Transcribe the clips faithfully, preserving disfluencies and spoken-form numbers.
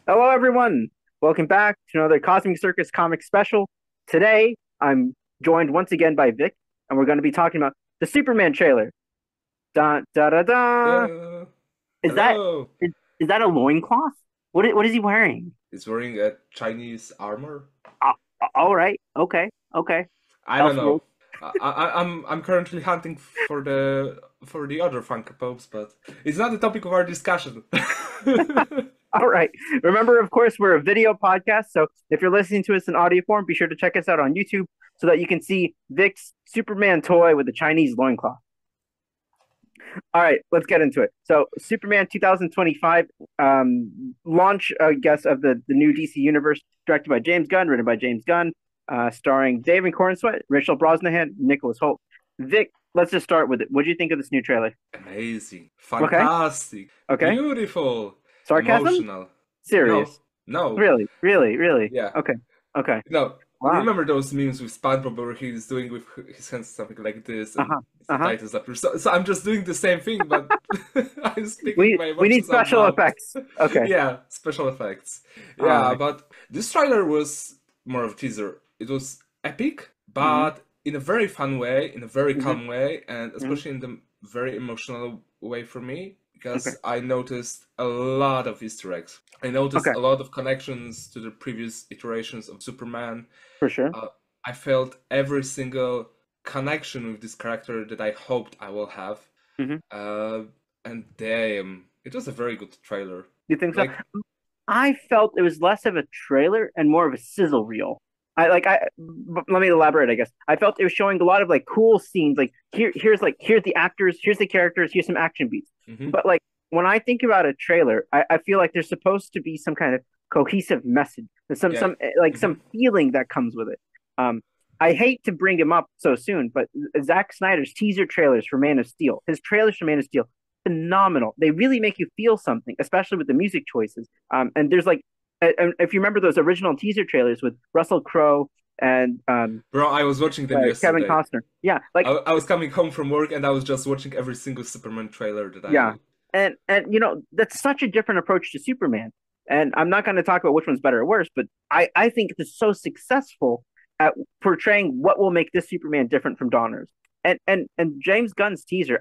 Hello, everyone. Welcome back to another Cosmic Circus comic special. Today, I'm joined once again by Vic, and we're going to be talking about the Superman trailer. Da da da da. Uh, Is that hello. is, is that a loincloth? What i- what is he wearing? He's wearing a Chinese armor. Uh, all right. Okay. Okay. I don't know. Elseworld. I, I, I'm I'm currently hunting for the for the other Funko Pops, but it's not the topic of our discussion. All right. Remember, of course, we're a video podcast, so if you're listening to us in audio form, be sure to check us out on YouTube so that you can see Vic's Superman toy with the Chinese loincloth. All right, let's get into it. So, Superman twenty twenty-five um, launch, I guess, of the, the new D C universe, directed by James Gunn, written by James Gunn, uh, starring David Cornsweet, Rachel Brosnahan, Nicholas Hoult. Vic, let's just start with it. What do you think of this new trailer? Amazing, Okay, fantastic, okay. beautiful, Sarcasm? emotional. No, Serious? no, Really? Really? Really? yeah. Okay, okay. No, Wow. remember those memes with SpongeBob where he's doing with his hands something like this Uh and huh. the Uh huh. titles appear. So, so I'm just doing the same thing, but I'm speaking We my we need emotions out special loud. effects. Okay. Yeah, special effects. All Yeah, right. but this trailer was more of a teaser. It was epic, Mm-hmm. but in a very fun way, in a very Mm-hmm. calm way, and Mm-hmm. especially in the very emotional way for me, Okay. because I noticed a lot of Easter eggs. I noticed Okay. a lot of connections to the previous iterations of Superman. For sure. uh, I felt every single connection with this character that I hoped I will have. Mm-hmm. Uh, and damn, it was a very good trailer. You think so? Like, I felt it was less of a trailer and more of a sizzle reel. I like I but let me elaborate, I guess. I felt it was showing a lot of like cool scenes. Like here here's like here's the actors, here's the characters, here's some action beats. mhm, But like when I think about a trailer, I, I feel like there's supposed to be some kind of cohesive message. There's some yeah, some eh, like mhm, some feeling that comes with it. Um I hate to bring him up so soon, but Zack Snyder's teaser trailers for Man of Steel, his trailers for Man of Steel, phenomenal. They really make you feel something, especially with the music choices. Um, and there's like, and if you remember those original teaser trailers with Russell Crowe and um, bro, I was watching them uh, Kevin yesterday. Costner, yeah, like I, I was coming home from work and I was just watching every single Superman trailer that yeah, I. and and you know that's such a different approach to Superman. And I'm not going to talk about which one's better or worse, but I I think it's so successful at portraying what will make this Superman different from Donner's. And and and James Gunn's teaser,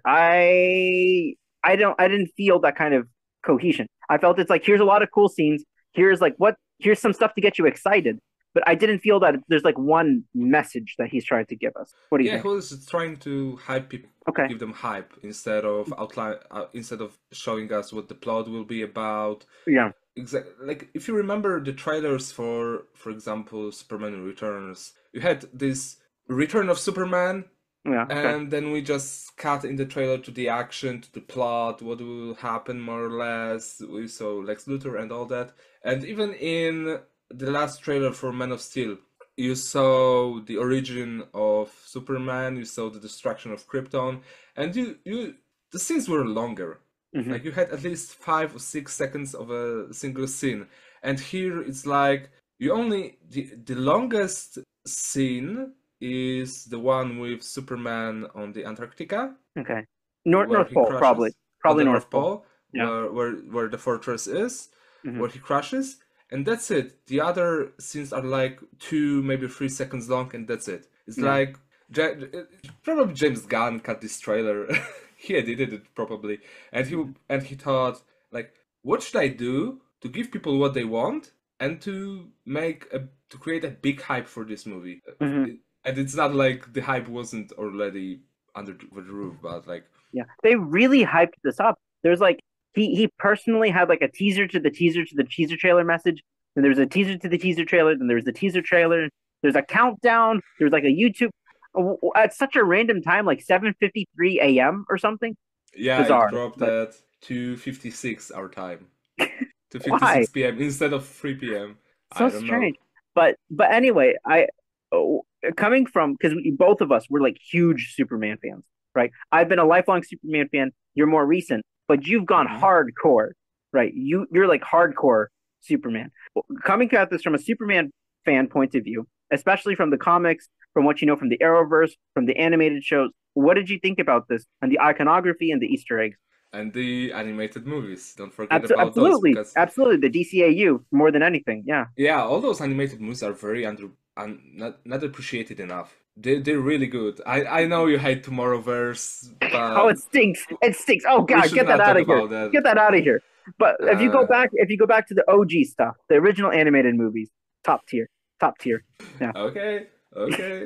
I I don't I didn't feel that kind of cohesion. I felt it's like here's a lot of cool scenes. Here's like what here's some stuff to get you excited, but I didn't feel that there's like one message that he's trying to give us. What do you Yeah, think? he was trying to hype people, Okay. give them hype instead of outline, uh, instead of showing us what the plot will be about. Yeah. Exactly. Like if you remember the trailers for, for example, Superman Returns, you had this Return of Superman, Yeah. Okay. and then we just cut in the trailer to the action, to the plot, what will happen more or less. We saw Lex Luthor and all that. And even in the last trailer for Man of Steel, you saw the origin of Superman, you saw the destruction of Krypton, and you you the scenes were longer. Hmm. Like you had at least five or six seconds of a single scene. And here it's like you only the, the longest scene is the one with Superman on the Antarctica, Okay. North where North he Pole, probably. crashes on Probably the North North Pole. Pole, Yeah. where where where the fortress is, Hmm. where he crashes, and that's it. The other scenes are like two, maybe three seconds long, and that's it. It's Yeah. like Ja- probably James Gunn cut this trailer. He edited it probably, and he Hmm. and he thought like, what should I do to give people what they want and to make a to create a big hype for this movie? Hmm. It- and it's not like the hype wasn't already under the roof, but like, Yeah. They really hyped this up. There's like he he personally had like a teaser to the teaser to the teaser trailer message. Then there's a teaser to the teaser trailer. Then there's the teaser trailer. There's a countdown. There's like a YouTube at such a random time, like seven fifty-three a m or something. yeah, it Bizarre, dropped but at two fifty-six our time, why? two fifty-six p m instead of three p m. So I don't know. strange. But but anyway, I oh, coming from because both of us were like huge Superman fans, right? I've been a lifelong Superman fan. You're more recent, but you've gone Hmm. hardcore, right? You you're like hardcore Superman. Coming at this from a Superman fan point of view, especially from the comics, from what you know from the Arrowverse, from the animated shows, what did you think about this and the iconography and the Easter eggs? and the animated movies. Don't forget Abso- about those absolutely, because absolutely. The D C A U more than anything. Yeah. yeah, all those animated movies are very under un, not not appreciated enough. They they're really good. I I know you hate Tomorrowverse, Oh, but it stinks. It stinks. Oh we God, should get that not out talk of here. about that. Get that out of here. But if you go Uh, back, if you go back to the O G stuff, the original animated movies, top tier, top tier. Yeah. okay, okay,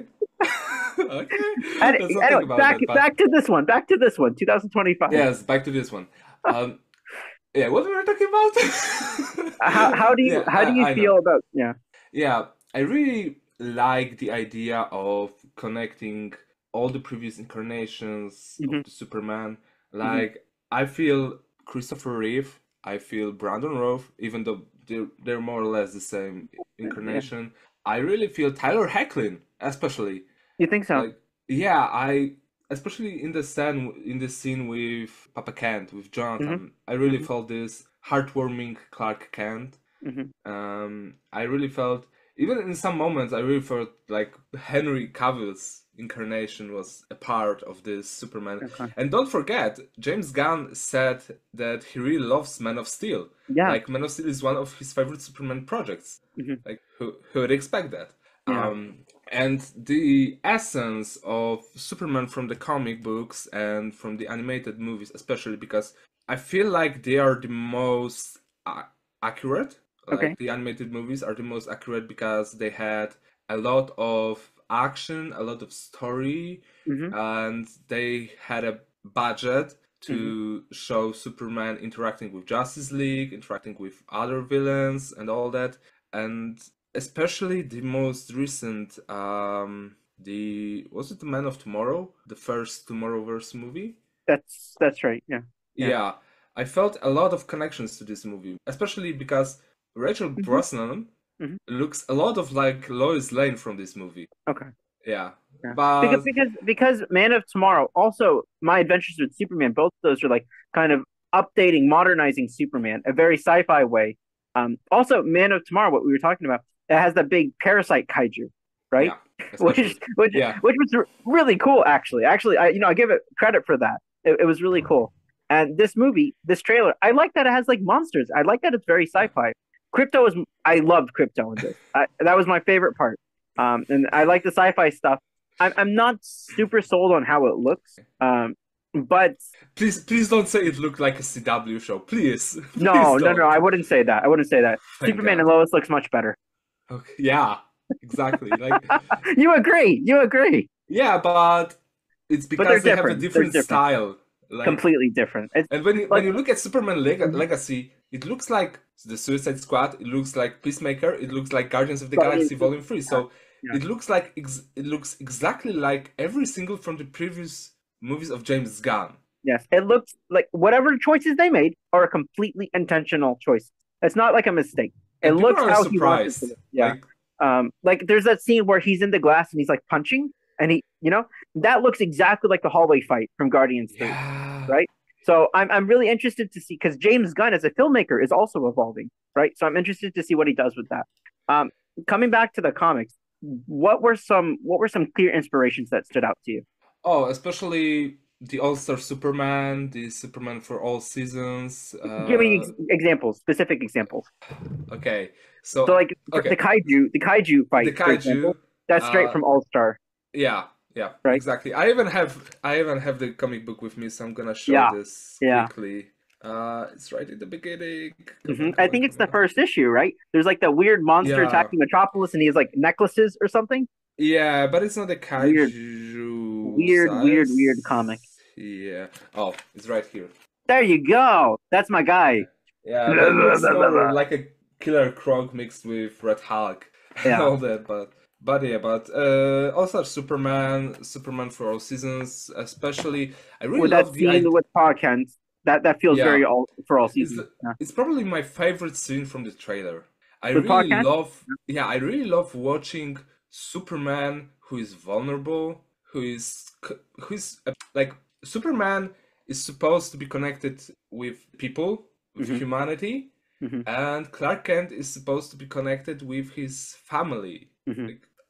okay. And, Let's not talk anyway, about back that. But back to this one. Back to this one. twenty twenty-five. yes, back to this one. Um, yeah, what were we talking about? How how do you Yeah, how do you I, I know. feel about yeah? Yeah, I really like the idea of connecting all the previous incarnations of Hmm. the Superman. Hmm. Like, I feel Christopher Reeve, I feel Brandon Routh, even though they're, they're more or less the same Yeah. incarnation. I really feel Tyler Hoechlin, especially. You think so? Like, yeah, I especially in the scene in the scene with Papa Kent, with Hmm. Jonathan, I really Hmm. felt this heartwarming Clark Kent. Hmm. Um, I really felt, even in some moments, I really felt like Henry Cavill's incarnation was a part of this Superman. Okay. And don't forget, James Gunn said that he really loves Man of Steel. Yeah. Like, Man of Steel is one of his favorite Superman projects. Hmm. Like, who, who would expect that? Yeah. Um, and the essence of Superman from the comic books and from the animated movies, especially because I feel like they are the most uh, accurate. Okay. Like the animated movies are the most accurate because they had a lot of action, a lot of story, Hmm. and they had a budget Hmm. to show Superman interacting with Justice League, interacting with other villains, and all that. And especially the most recent, um, the was it the Man of Tomorrow, the first Tomorrowverse movie? That's that's right. Yeah. Yeah. Yeah, I felt a lot of connections to this movie, especially because Rachel Hmm. Brosnan Hmm. looks a lot of like Lois Lane from this movie. Okay. Yeah, Yeah. Because but because because Man of Tomorrow, also My Adventures with Superman, both of those are like kind of updating, modernizing Superman, a very sci-fi way. Um, also Man of Tomorrow, what we were talking about, it has that big parasite kaiju, right? yeah, Which especially which yeah, which was r- really cool, actually. Actually, I you know I give it credit for that. It, it was really cool. And this movie, this trailer, I like that it has like monsters. I like that it's very yeah. sci-fi. Crypto is I loved Crypto in this. I, that was my favorite part. Um, and I like the sci-fi stuff. I'm I'm not super sold on how it looks. Um, but Please, please don't say it looked like a C W show. Please, please no, no, no, don't. I wouldn't say that. I wouldn't say that. Thank Superman and God. Lois looks much better. Okay, yeah, exactly. Like, You agree? You agree? yeah, but it's But they're because they have a different. They're different different. style. Like, Completely different. It's and when you, when like you look at Superman Leg- mhm, Legacy, it looks like the Suicide Squad. It looks like Peacemaker. It looks like Guardians of the Guardians Galaxy of- Volume Three. yeah, So yeah. it looks like ex- it looks exactly like every single from the previous movies of James Gunn. Yes, it looks like whatever choices they made are completely intentional choices. It's not like a mistake. It And people looks are how he wants it to surprised. look. Yeah. Like, Um, like there's that scene where he's in the glass and he's like punching, and he, you know, that looks exactly like the hallway fight from Guardians Three, yeah, right? So I'm I'm really interested to see because James Gunn as a filmmaker is also evolving, right? So I'm interested to see what he does with that. Um, coming back to the comics, what were some what were some clear inspirations that stood out to you? oh, especially the All Star Superman, the Superman for all seasons. Give me Uh, ex- examples, specific examples. okay, So so like the okay, kaiju, the kaiju the fight, for kaiju. example, that's straight Uh, from All Star, yeah, yeah, right? exactly. I even have I even have the comic book with me, so I'm gonna show Yeah, this yeah. quickly. Uh, it's right in the beginning. Come Hmm. on, I come on, think it's come the on. first issue, right? There's like the weird monster Yeah, attacking Metropolis, and he has like necklaces or something. yeah, but it's not a Weird, kaiju weird, weird, weird size. comic. Yeah. Oh, it's right here. There you go. That's my guy. Yeah, but it looks more like a Killer Croc mixed with Red Hulk and Yeah, all that. But but yeah, but uh, also Superman, Superman for all seasons, especially. I really with that love the scene idea. with Pa Kent, that that feels Yeah, very all for all it's seasons. Yeah. it's probably my favorite scene from the trailer. I With Pa really Kent, love, yeah, I really love watching Superman who is vulnerable, who is c- who is uh, like Superman is supposed to be connected with people, with hmm humanity, hmm and Clark Kent is supposed to be connected with his family. hmm Like,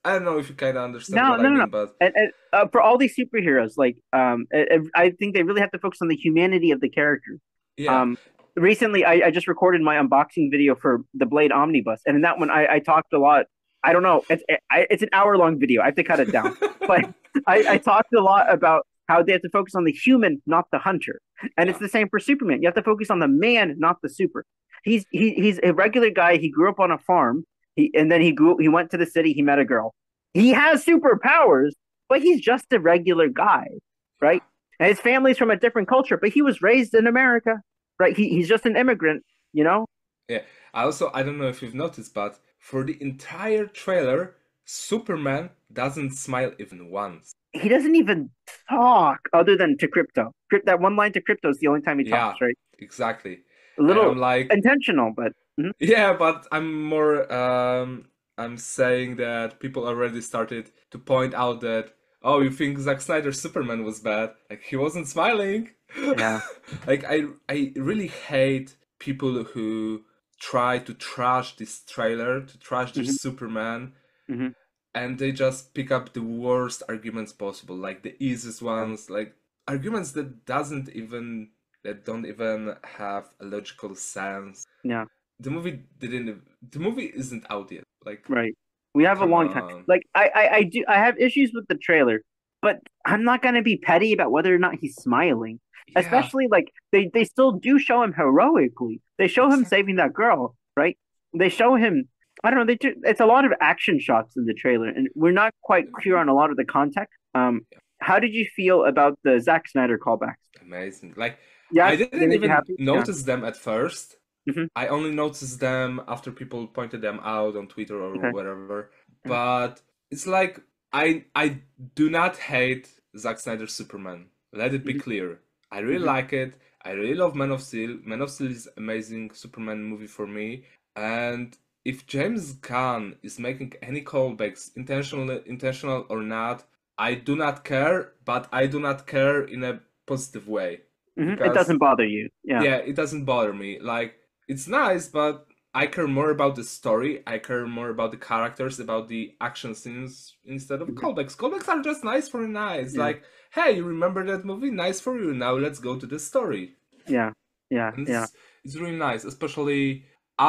I don't know if you kind of understand No, what no, I no, no. mean, but And, and uh, for all these superheroes, like um, I, I think they really have to focus on the humanity of the character. yeah. Um, recently, I, I just recorded my unboxing video for the Blade Omnibus, and in that one, I, I talked a lot. I don't know, it's I, it's an hour long video. I have to cut it down, but I, I talked a lot about how they have to focus on the human, not the hunter, and it's Yeah. the same for Superman. You have to focus on the man, not the super. He's he, he's a regular guy. He grew up on a farm. He and then he grew. He went to the city. He met a girl. He has superpowers, but he's just a regular guy, right? And his family's from a different culture, but he was raised in America, right? He, he's just an immigrant, you know? Yeah. I also, I don't know if you've noticed, but for the entire trailer, Superman doesn't smile even once. He doesn't even talk other than to Crypto. That one line to Crypto is the only time he Yeah, talks, right? exactly. A And little I'm like, intentional, but mhm. yeah, but I'm more, um, I'm saying that people already started to point out that, oh, you think Zack Snyder's Superman was bad? Like, he wasn't smiling. Yeah. Like, I, I really hate people who try to trash this trailer, to trash this Mhm. Superman, Mhm. and they just pick up the worst arguments possible, like the easiest Yeah. ones, like arguments that doesn't even that don't even have a logical sense. Yeah. The movie didn't. The movie isn't out yet. Like, Right. We have a come long time. on. Like I, I, I do I have issues with the trailer, but I'm not gonna be petty about whether or not he's smiling. Yeah, Especially like they, they still do show him heroically. They show him exactly. saving that girl, right? They show him I don't know, they do it's a lot of action shots in the trailer, and we're not quite clear on a lot of the context. Um how did you feel about the Zack Snyder callbacks? Amazing. Like, Yeah, I they didn't make you even happy? Yeah. notice them at first. Hmm. I only noticed them after people pointed them out on Twitter or Okay. whatever. Yeah. But it's like I I do not hate Zack Snyder's Superman. Let it be Mhm. clear. I really Mhm. like it. I really love Man of Steel. Man of Steel is amazing Superman movie for me. And if James Gunn is making any callbacks, intentional intentional or not, I do not care, but I do not care in a positive way. Mhm. It Because doesn't bother you. Yeah. yeah, it doesn't bother me. Like, it's nice, but I care more about the story. I care more about the characters, about the action scenes instead of Mhm. callbacks. Callbacks are just nice for nice. Yeah. Like, hey, you remember that movie? Nice for you. Now let's go to the story. Yeah. Yeah. And Yeah. it's it's really nice, especially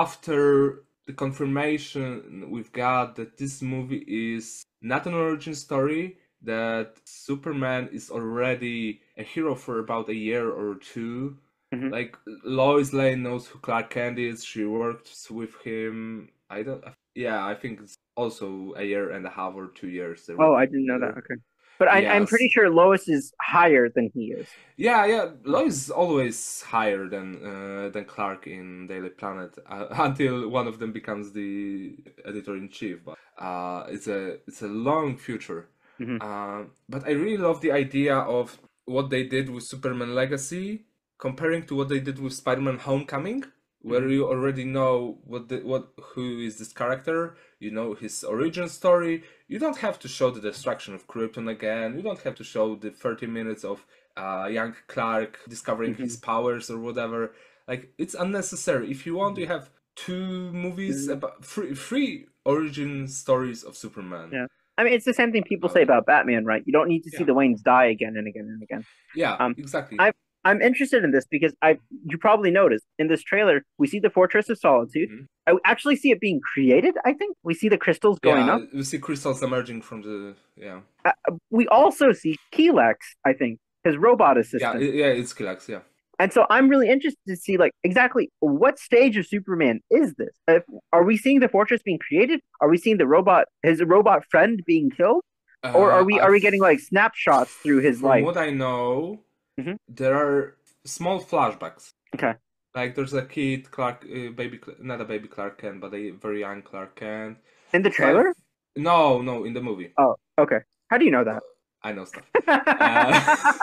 after the confirmation we've got that this movie is not an origin story, that Superman is already a hero for about a year or two. Mhm. Like, Lois Lane knows who Clark Kent is. She worked with him. I don't. Yeah, I think it's also a year and a half or two years they Oh, worked I didn't know that. together. Okay. But I, I'm pretty Yes. sure Lois is higher than he is. Yeah, yeah. Lois is always higher than uh, than Clark in Daily Planet uh, until one of them becomes the editor in chief. But uh, it's a it's a long future. Hmm. Uh, but I really love the idea of what they did with Superman Legacy, comparing to what they did with Spider-Man Homecoming, where Hmm. you already know what the, what who is this character, you know his origin story. You don't have to show the destruction of Krypton again. You don't have to show the thirty minutes of uh, young Clark discovering his Hmm. powers or whatever. Like, it's unnecessary. If you want, you have two movies Hmm. about three three origin stories of Superman. Yeah. I mean, it's the same thing people About say it. about Batman, right? You don't need to see Yeah, the Waynes die again and again and again. yeah, Um, exactly. I I'm interested in this because I you probably noticed in this trailer we see the Fortress of Solitude. Mhm. I actually see it being created. I think we see the crystals going Yeah, up. we see crystals emerging from the yeah Uh, we also see Kelex. I think his robot yeah assistant. i- yeah it's Kilax, yeah. And so I'm really interested to see like exactly what stage of Superman is this? If, are we seeing the fortress being created? Are we seeing the robot his robot friend being killed? Or are Uh, we are we I've getting like snapshots through his From life? what I know, Hmm. there are small flashbacks. Okay. Like, there's a kid Clark, uh, baby, Cl- not a baby Clark Kent, but a very young Clark Kent. In the So I've trailer? no, no, in the movie. Oh, okay. How do you know Uh, that? I know stuff. Uh,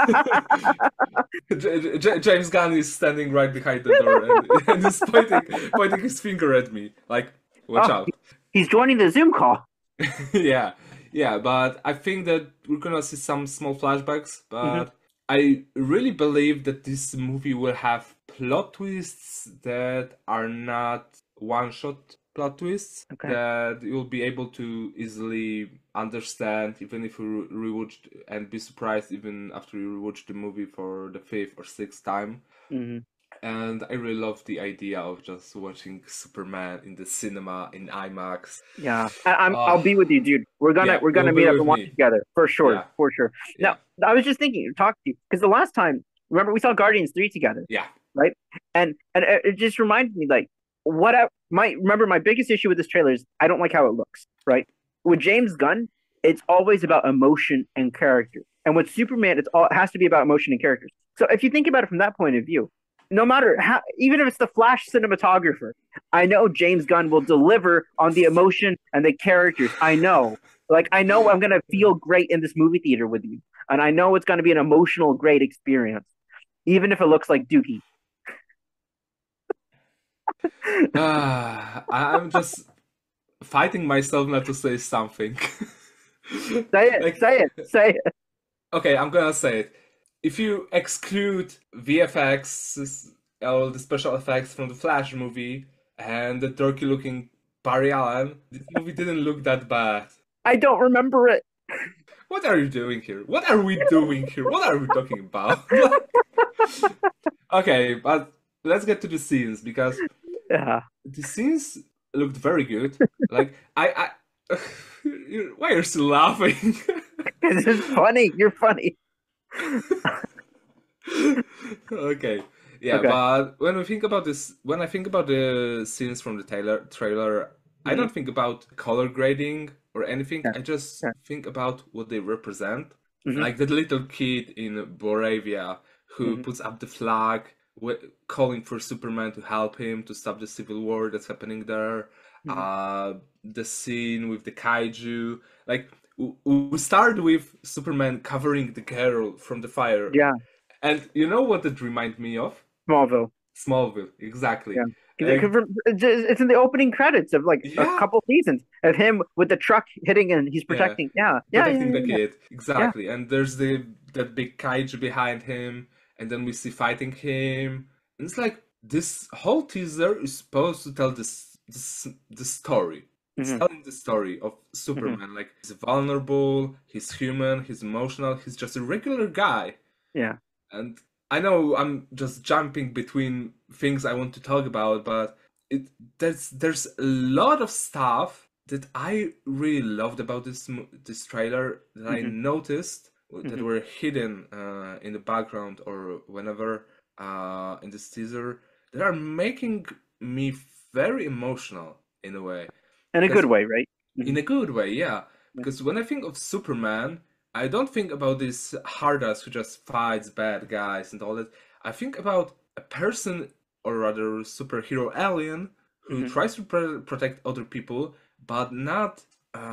J- J- James Gunn is standing right behind the door and, and is pointing, pointing his finger at me, like, watch Oh, out. he's joining the Zoom call. Yeah, yeah, but I think that we're gonna see some small flashbacks, Hmm. but I really believe that this movie will have plot twists that are not one shot plot twists Okay. that you'll be able to easily understand, even if you re- rewatch and be surprised even after you rewatch the movie for the fifth or sixth time. Hmm. And I really love the idea of just watching Superman in the cinema in IMAX. Yeah, I, I'm. Uh, I'll be with you, dude. We're gonna yeah, we're you'll gonna be meet up with and watch me. together for sure, Yeah, for sure. Now, yeah, I was just thinking, talk to you because the last time, remember we saw Guardians three together, yeah. right? And and it it just reminded me like what I my remember my biggest issue with this trailer is I don't like how it looks, right? With James Gunn, it's always about emotion and character, and with Superman, it's all it has to be about emotion and characters. So if you think about it from that point of view, no matter how, even if it's the Flash cinematographer, I know James Gunn will deliver on the emotion and the characters. I know, like I know I'm gonna feel great in this movie theater with you, and I know it's gonna be an emotional, great experience, even if it looks like Dookie. Uh, I'm just fighting myself not to say something. Say it, Like, say it, say it. okay, I'm gonna say it. If you exclude V F X, all the special effects from the Flash movie, and the dorky looking Barry Allen, this movie didn't look that bad. I don't remember it. What are you doing here? What are we doing here? What are we talking about? Like, okay, but let's get to the scenes because Yeah, the scenes looked very good. Like, I, I, why are you still laughing? because it's funny. You're funny. Okay. Yeah, Okay. but when we think about this, when I think about the scenes from the trailer, trailer, I Hmm. don't think about color grading or anything. Yeah, I just yeah. think about what they represent. Hmm. Like that little kid in Boravia who Hmm. puts up the flag, wi- calling for Superman to help him to stop the civil war that's happening there. Hmm. Uh, the scene with the kaiju, like w- we start with Superman covering the girl from the fire, Yeah, and you know what it reminds me of? Smallville. Smallville, exactly. Yeah, Like, because it's in the opening credits of like a yeah, couple seasons of him with the truck hitting and he's yeah, protecting. Yeah, yeah, yeah, protecting the yeah, kid, yeah. exactly. And there's the that big kaiju behind him, and then we see fighting him. And it's like this whole teaser is supposed to tell this this the story. It's Yeah. Hmm. telling the story of Hmm. Superman. Like he's vulnerable, he's human, he's emotional, he's just a regular guy. Yeah. And I know I'm just jumping between things I want to talk about, but it there's there's a lot of stuff that I really loved about this mo- this trailer that I Hmm. noticed that Hmm. were hidden uh, in the background or whenever uh, in this teaser that are making me very emotional in a way In a good because way, right? Hmm. in a good way, yeah. Yeah. Because when I think of Superman, I don't think about this hard ass who just fights bad guys and all that. I think about a person, or rather, superhero alien who Hmm. tries to pr- protect other people, but not.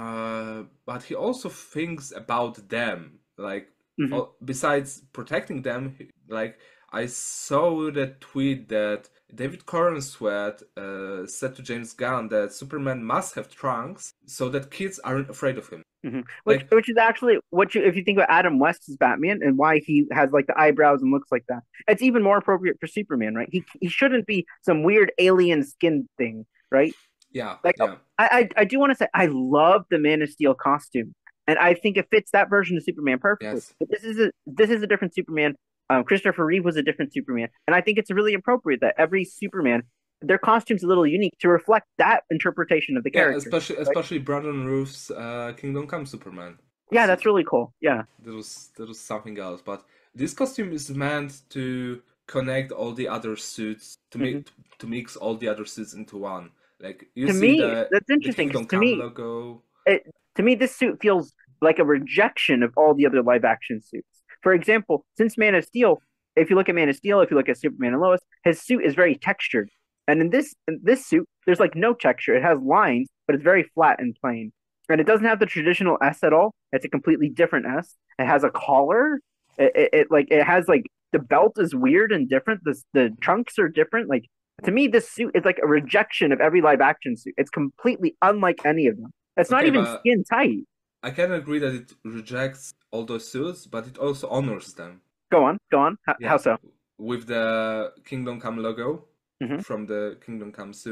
Uh, but he also thinks about them. Like, Hmm. oh, besides protecting them, he- like I saw the tweet that David Corenswet uh, said to James Gunn that Superman must have trunks so that kids aren't afraid of him. Hmm. Which, Like, which is actually what you, if you think about Adam West's Batman and why he has like the eyebrows and looks like that, it's even more appropriate for Superman, right? He he shouldn't be some weird alien skin thing, right? yeah, Like yeah, I I, I do want to say I love the Man of Steel costume, and I think it fits that version of Superman perfectly. yes. But this is a this is a different Superman. Um, Christopher Reeve was a different Superman, and I think it's really appropriate that every Superman, their costume's a little unique to reflect that interpretation of the Yeah, character. especially Right? especially Brandon Roof's uh, Kingdom Come Superman. Yeah, So that's really cool. Yeah. that was that was something else. But this costume is meant to connect all the other suits to Hmm. make to mix all the other suits into one. Like you To see me, the that's the interesting because Kingdom to Come me, logo. it, to me, this suit feels like a rejection of all the other live action suits. For example, since Man of Steel, if you look at Man of Steel, if you look at Superman and Lois, his suit is very textured. And in this in this suit, there's like no texture. It has lines, but it's very flat and plain. And it doesn't have the traditional S at all. It's a completely different S. It has a collar. It, it, it like it has like the belt is weird and different. The the trunks are different. Like to me, this suit is like a rejection of every live action suit. It's completely unlike any of them. It's not Okay, even but skin tight. I can agree that it rejects all those suits, but it also honors them. Go on, go on. How, how Yeah, so? with the Kingdom Come logo Hmm. from the Kingdom Come suit.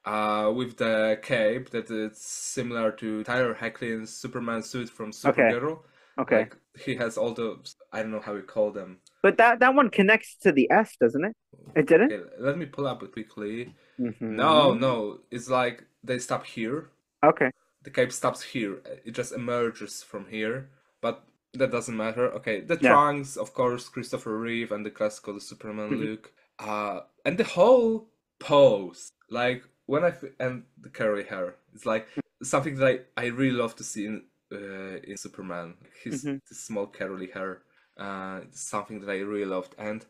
uh, with the cape that it's similar to Tyler Hoechlin's Superman suit from Okay, Supergirl. okay. Like he has all the I don't know how we call them. But that that one connects to the S, doesn't it? It didn't? Okay, let me pull up it quickly. No, Mm-hmm. no, it's like they stop here. Okay. The cape stops here. It just emerges from here, but that doesn't matter. Okay, the Yeah. trunks, of course, Christopher Reeve and the classical Superman Mhm. look, uh, and the whole pose, like when I f- and the curly hair, it's like something that I, I really love to see in uh, in Superman. His Mhm. this small curly hair, uh, it's something that I really loved, and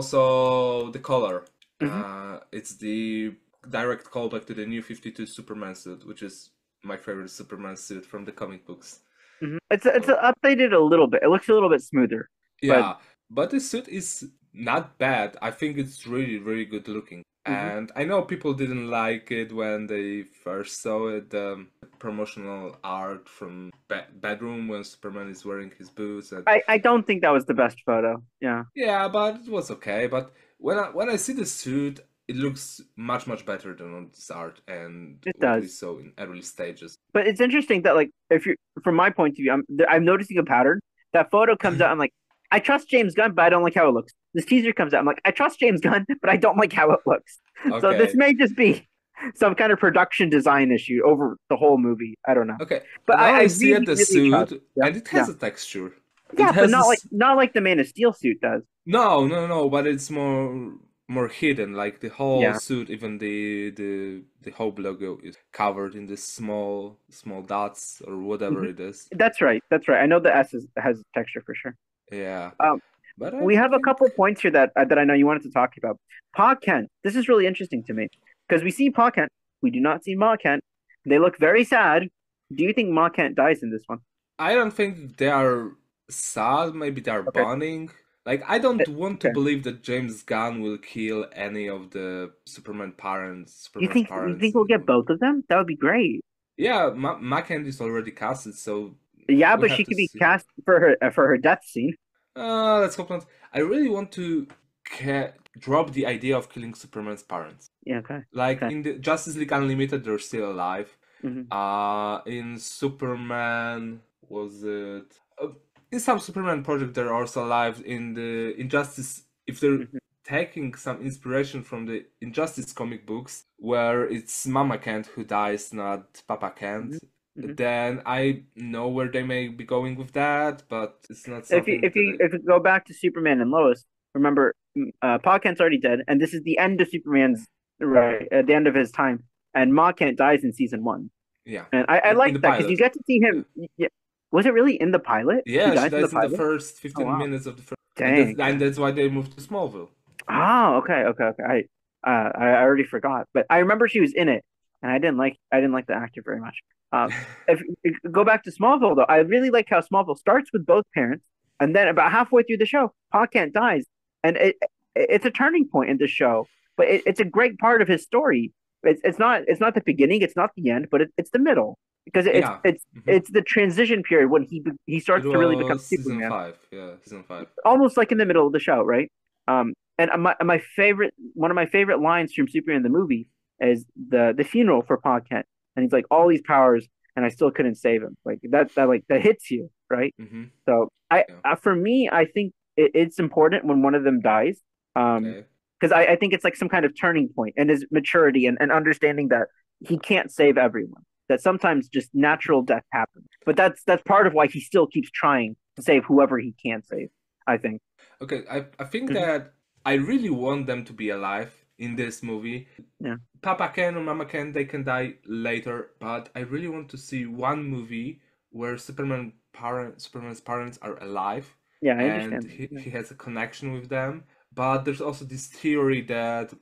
also the color. Mhm. Uh, it's the direct callback to the New fifty-two Superman suit, which is my favorite Superman suit from the comic books. Mhm. It's it's So updated a little bit. It looks a little bit smoother, but yeah, but the suit is not bad. I think it's really, really good looking. mhm. And I know people didn't like it when they first saw it, um, promotional art from be bedroom when Superman is wearing his boots and I I don't think that was the best photo. Yeah, yeah, but it was okay. But when I when I see the suit, it looks much, much better than on this art and it what we does. saw in early stages. But it's interesting that like if you from my point of view, I'm I'm noticing a pattern. That photo comes out. I'm like, I trust James Gunn, but I don't like how it looks. This teaser comes out. I'm like, I trust James Gunn, but I don't like how it looks. So this Okay. may just be some kind of production design issue over the whole movie. I don't know. Okay, But I, now I I see it really, the really trust. suit, Yeah, and it yeah, has a texture. It yeah. But has not like this. not like the Man of Steel suit does. No, no, no, but it's more more hidden. Like the whole Yeah. suit, even the the the Hope logo is covered in this small small dots or whatever Mhm. it is. That's right. That's right. I know the S is, has texture for sure. Yeah, Um, but I we have a think couple points here that uh, that I know you wanted to talk about. Pa Kent. This is really interesting to me because we see Pa Kent. We do not see Ma Kent. They look very sad. Do you think Ma Kent dies in this one? I don't think they are sad. Maybe they are Okay. bonding. Like I Uh, don't want to Okay. believe that James Gunn will kill any of the Superman parents, You Superman's think you parents think in we'll the get movie. both of them? That would be great. Yeah, Ma Mackenzie is already casted, so Yeah, we but have she to could be see. cast for her uh, for her death scene. Uh, let's hope not. I really want to ca drop the idea of killing Superman's parents. Yeah. Okay. Like Okay. in the Justice League Unlimited, they're still alive. Hmm. Uh, in Superman, was it? Uh, in some Superman project, they're also alive. In the Injustice, if they're Hmm. taking some inspiration from the Injustice comic books, where it's Mama Kent who dies, not Papa Hmm. Kent, Hmm. then I know where they may be going with that, but it's not If you something if that you I. if you go back to Superman and Lois, remember mm, uh, Pa Kent's already dead, and this is the end of Superman's right at the end of his time, and Ma Kent dies in season one, Yeah, and I, I in, in like the that because you pilot. get to see Yeah. him. Yeah, was it really in the pilot? He Yeah, she dies in the dies in the pilot. first Oh fifteen wow, minutes of the first, and that's dang, and dang. that's why they moved to Smallville. Oh, okay, okay, okay. I uh I, I already forgot, but I remember she was in it, and I didn't like I didn't like the actor very much. Um, if, if go back to Smallville though, I really like how Smallville starts with both parents, and then about halfway through the show, Pa Kent dies, and it, it it's a turning point in the show. But it, it's a great part of his story. It's it's not it's not the beginning, it's not the end, but it, it's the middle because it's Yeah. it's hmm it's the transition period when he he It starts to really become was season Superman, five. Yeah, season five. almost like in the middle of the show, right? Um, and my my favorite one of my favorite lines from Superman the movie is the the funeral for Pa Kent, and he's like all these powers, and I still couldn't save him. Like that that like that hits you, right? hmm So I Yeah. uh, for me, I think it, it's important when one of them dies, um, Okay. because I, I think it's like some kind of turning point in his maturity and, and understanding that he can't save everyone. That sometimes just natural death happens, but that's that's part of why he still keeps trying to save whoever he can save. I think. Okay. I I think Hmm. that I really want them to be alive in this movie. Yeah. Papa Ken or Mama Ken, they can die later, but I really want to see one movie where Superman parent Superman's parents are alive Yeah, I and understand. he, Yeah. he has a connection with them. But there's also this theory that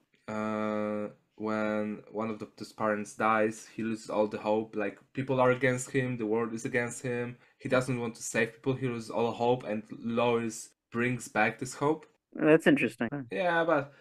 uh, when one of the, those parents dies, he loses all the hope. Like people are against him, the world is against him. He doesn't want to save people. He loses all hope, and Lois brings back this hope. That's interesting. Uh, Yeah, but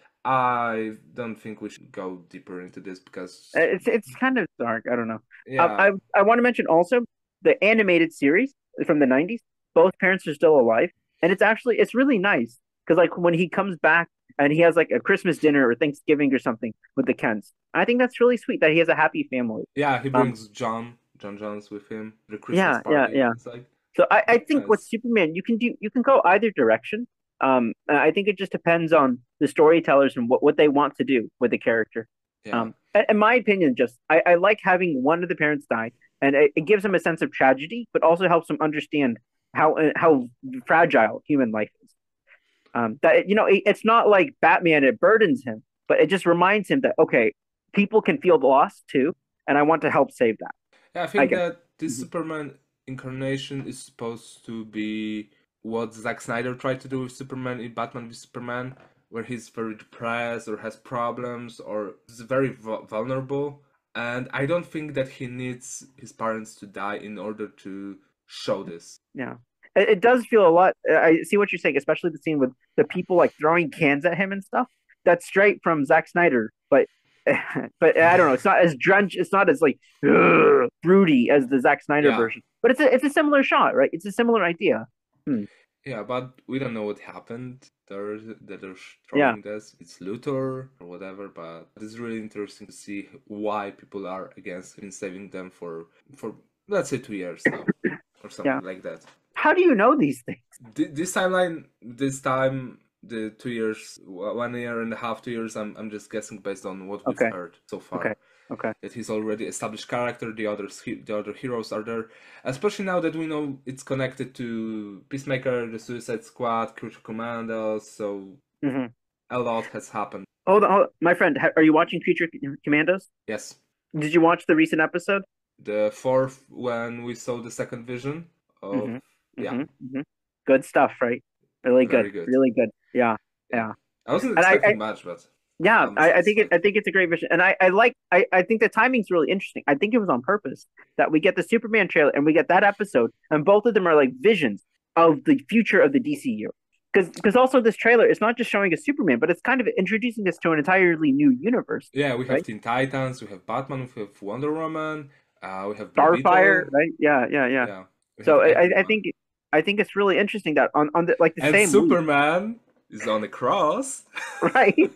I don't think we should go deeper into this because It's it's kind of dark. I don't know. Uh, I yeah, I want to mention also the animated series from the nineties. Both parents are still alive, and it's actually it's really nice because like when he comes back and he has like a Christmas dinner or Thanksgiving or something with the Kents. I think that's really sweet that he has a happy family. Yeah, he Um, brings John, John Jones with him. The Christmas yeah, yeah, party. yeah. It's like So I, I very think with nice. Superman, you can do you can go either direction. Um, I think it just depends on the storytellers and what, what they want to do with the character. Yeah. Um, in in my opinion, just I, I like having one of the parents die, and it, it gives them a sense of tragedy, but also helps them understand how uh, how fragile human life is. Um, that you know, it, it's not like Batman; it burdens him, but it just reminds him that okay, people can feel the loss too, and I want to help save that. Yeah, I I think guess. that this Mhm. Superman incarnation is supposed to be what Zack Snyder tried to do with Superman in Batman v Superman, where he's very depressed or has problems or is very vu- vulnerable. And I don't think that he needs his parents to die in order to show this. Yeah. It, it does feel a lot. I see what you're saying, especially the scene with the people like throwing cans at him and stuff. That's straight from Zack Snyder, but but I don't know. It's not as drenched. It's not as like ugh, broody as the Zack Snyder Yeah, version. But it's a it's a similar shot, right? It's a similar idea. Hmm. yeah, but we don't know what happened. There, that they're Yeah, throwing this. It's Luthor or whatever, but it's really interesting to see why people are against him saving them for for let's say two years now or yeah. something like that. How do you know these things? Th- This timeline, this time, the two years, w- one year and a half, two years. I'm I'm just guessing based on what we've Okay, heard so okay, far. okay. That he's already established character. The others, he- the other heroes are there, especially now that we know it's connected to Peacemaker, the Suicide Squad, Crucial Commandos. So Hmm. a lot has happened. Hold on, hold on. My friend. ha- Are you watching Creature Commandos? Yes, Did you watch the recent episode? the fourth when we saw the second vision of Hmm. yeah, Hmm. Hmm. Good stuff, right? Really good, very good. really good. Yeah, Yeah, yeah. I wasn't And I, I expecting much, but yeah, I'm I, I think it, satisfied. I think it's a great vision, and I, I like, I, I think the timing's really interesting. I think it was on purpose that we get the Superman trailer and we get that episode, and both of them are like visions of the future of the D C U. Because, because also this trailer is not just showing a Superman, but it's kind of introducing us to an entirely new universe, Yeah, we have right? Teen Titans, we have Batman, we have Wonder Woman, uh, we have Blue Starfire, Beetle. right? Yeah, yeah, yeah. Yeah, we So have I, I I everyone. think, I think it's really interesting that on, on the like the And same week, Superman is on a cross. right?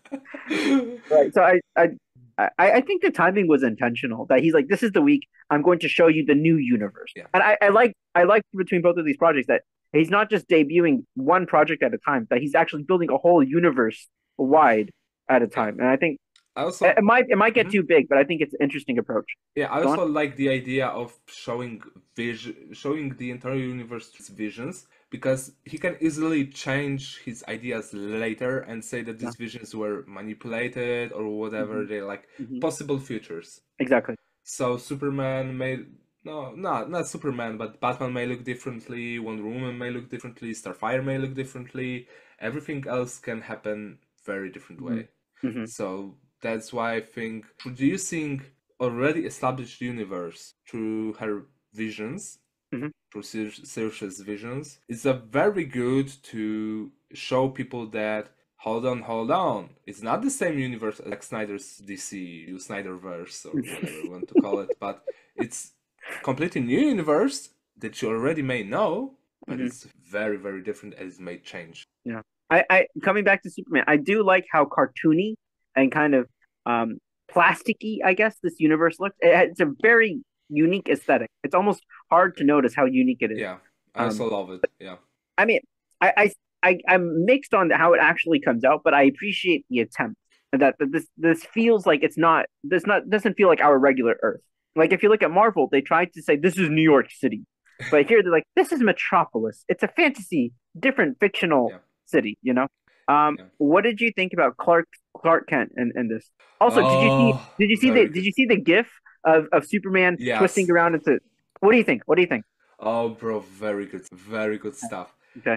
Right. So I, I, I, I think the timing was intentional. That he's like, this is the week I'm going to show you the new universe, Yeah, and I, I like, I like between both of these projects that he's not just debuting one project at a time. That he's actually building a whole universe wide at a yeah. time. And I think I it also, it might, it might get mhm. too big, but I think it's an interesting approach. Yeah, I Go on. also like the idea of showing vision, showing the entire universe his visions, because he can easily change his ideas later and say that Yeah. these visions were manipulated or whatever. Hmm. They're like Hmm. possible futures. Exactly. So Superman may no, not not Superman, but Batman may look differently, Wonder Woman may look differently, Starfire may look differently. Everything else can happen very different Hmm. way. Hmm. So that's why I think producing already established universe through her visions, Hmm. through Saoirse Saoirse's visions, is a very good to show people that hold on, hold on. It's not the same universe as Zack Snyder's D C, Snyderverse, or whatever you want to call it, but it's completely new universe that you already may know, but Hmm. it's very, very different and it may change. Yeah. I, I coming back to Superman, I do like how cartoony and kind of um plasticky, I guess, this universe looks. It, it's a very unique aesthetic. It's almost hard to notice how unique it is. Yeah, I Um, also love it. Yeah. I mean, I, I, I I'm mixed on how it actually comes out, but I appreciate the attempt. That, that this this feels like it's not this not doesn't feel like our regular Earth. Like if you look at Marvel, they tried to say this is New York City, but here they're like this is Metropolis. It's a fantasy, different fictional Yeah. city. You know. Um, Yeah. what did you think about Clark Clark Kent in, in this? Also, did you see Oh, did you see the very did good. you see the GIF of, of Superman twisting Yes. around into? What do you think? What do you think? Oh, bro, very good. Very good stuff. Okay,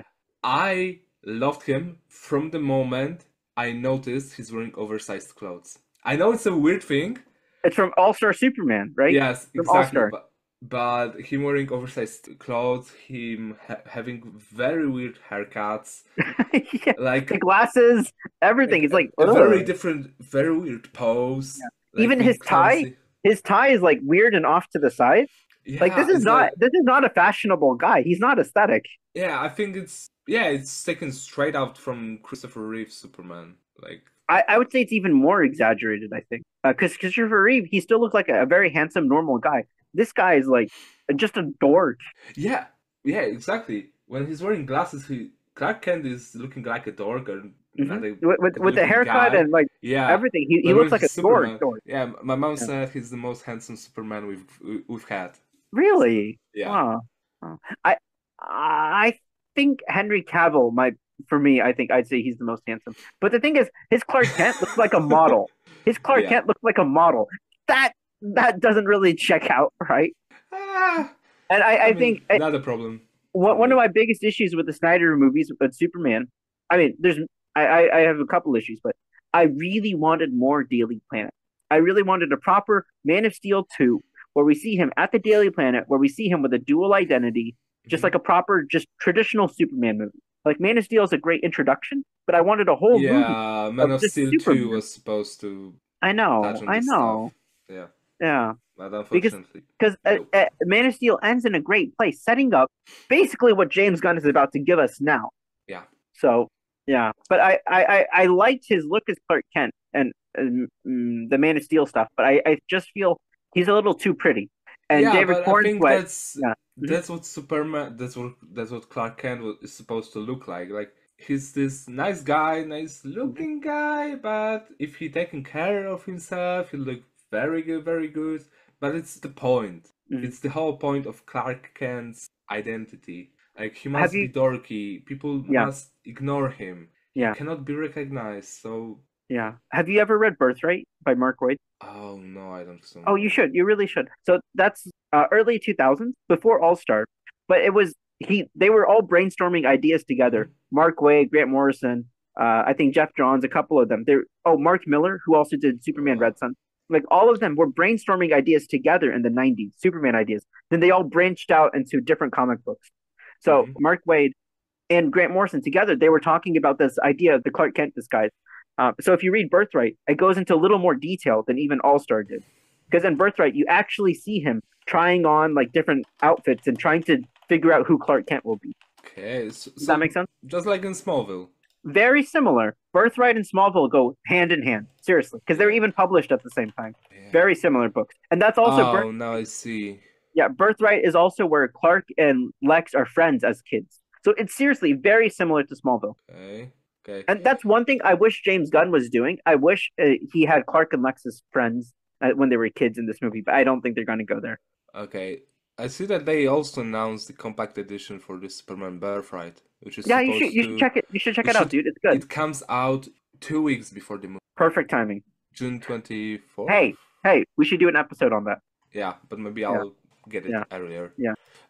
I loved him from the moment I noticed he's wearing oversized clothes. I know it's a weird thing. it's from All Star Superman, right? Yes, From All exactly. Star. But but him wearing oversized clothes, him ha having very weird haircuts, Yeah, the like glasses, everything. like It's a, like, a very ugh. different, very weird pose, Yeah. like Even being his tie, clumsy. his tie is like weird and off to the side. Like this Yeah, is it's not like this is not a fashionable guy. He's not aesthetic. yeah, I think it's yeah, it's taken straight out from Christopher Reeve's Superman. Like, I, I would say it's even more exaggerated, I think. Because uh, Christopher Reeve, he still looks like a, a very handsome, normal guy. This guy is like just a dork. yeah, yeah, exactly. When he's wearing glasses, he Clark Kent is looking like a dork or hmm not a With, with, with the good-looking haircut guy. and like Yeah, everything, he, he but when looks like a he's dork. Superman, Dork. yeah, my mom Yeah. said he's the most handsome Superman we've we- we've had. Really? Yeah, Wow. Wow. I I think Henry Cavill might, for me, I think I'd say he's the most handsome. But the thing is, his Clark Kent looks like a model. His Clark yeah. Kent looks like a model. That that doesn't really check out, right? Ah, And I, I I think mean, not a problem one for one of me. my biggest issues with the Snyder movies with Superman, I mean, there's I, I, I have a couple issues, but I really wanted more Daily Planet. I really wanted a proper Man of Steel two, where we see him at the Daily Planet, where we see him with a dual identity, just Mhm. like a proper, just traditional Superman movie. Like Man of Steel is a great introduction, but I wanted a whole movie Yeah, Man of of just Steel two Superman. was supposed to I touch know, on I this stuff. know, Yeah, yeah, but because unfortunately, because uh, nope. uh, Man of Steel ends in a great place, setting up basically what James Gunn is about to give us now. Yeah, So yeah, but I I I, I liked his look as Clark Kent and, and mm, the Man of Steel stuff, but I I just feel he's a little too pretty. And yeah, David but I think Cornsweet, that's yeah, mhm, that's what Superman, that's what that's what Clark Kent wa- is supposed to look like. Like he's this nice guy, nice mhm, looking guy, but if he taken care of himself, he look very good, very good. But it's the point. mhm. It's the whole point of Clark Kent's identity. Like he Have must be you? dorky. People Yeah, must ignore him. He yeah, cannot be recognized. So, yeah. Have you ever read Birthright by Mark Waid? oh no, I don't so Oh, know. you should. You really should. So that's uh, early two thousands, before All Star, but it was he. They were all brainstorming ideas together. Mhm. Mark Waid, Grant Morrison, uh, I think Jeff Johns, a couple of them. They oh Mark Miller, who also did Superman Uh, Red Son. Like all of them were brainstorming ideas together in the nineties, Superman ideas. Then they all branched out into different comic books. So mhm. Mark Waid and Grant Morrison together, they were talking about this idea of the Clark Kent disguise. Uh, so if you read Birthright, it goes into a little more detail than even All Star did. Because in Birthright, you actually see him trying on like different outfits and trying to figure out who Clark Kent will be. Okay, so, Does that make so sense? just like in Smallville. Very similar. Birthright and Smallville go hand in hand, seriously, because they're Yeah, even published at the same time. yeah. Very similar books, and that's also Birth. Oh, now I see. Yeah, Birthright is also where Clark and Lex are friends as kids. So it's seriously very similar to Smallville. Okay, okay, And that's one thing I wish James Gunn was doing. I wish uh, he had Clark and Lex as friends uh, when they were kids in this movie, but I don't think they're going to go there. okay. I see that they also announced the compact edition for the Superman Birthright, which is Yeah, you should supposed you should to. check it. You should check It it out, should. dude. It's good. It comes out two weeks before the movie, Perfect timing. June twenty fourth. Hey, hey, we should do an episode on that. Yeah, but maybe Yeah, I'll get it yeah, earlier. yeah.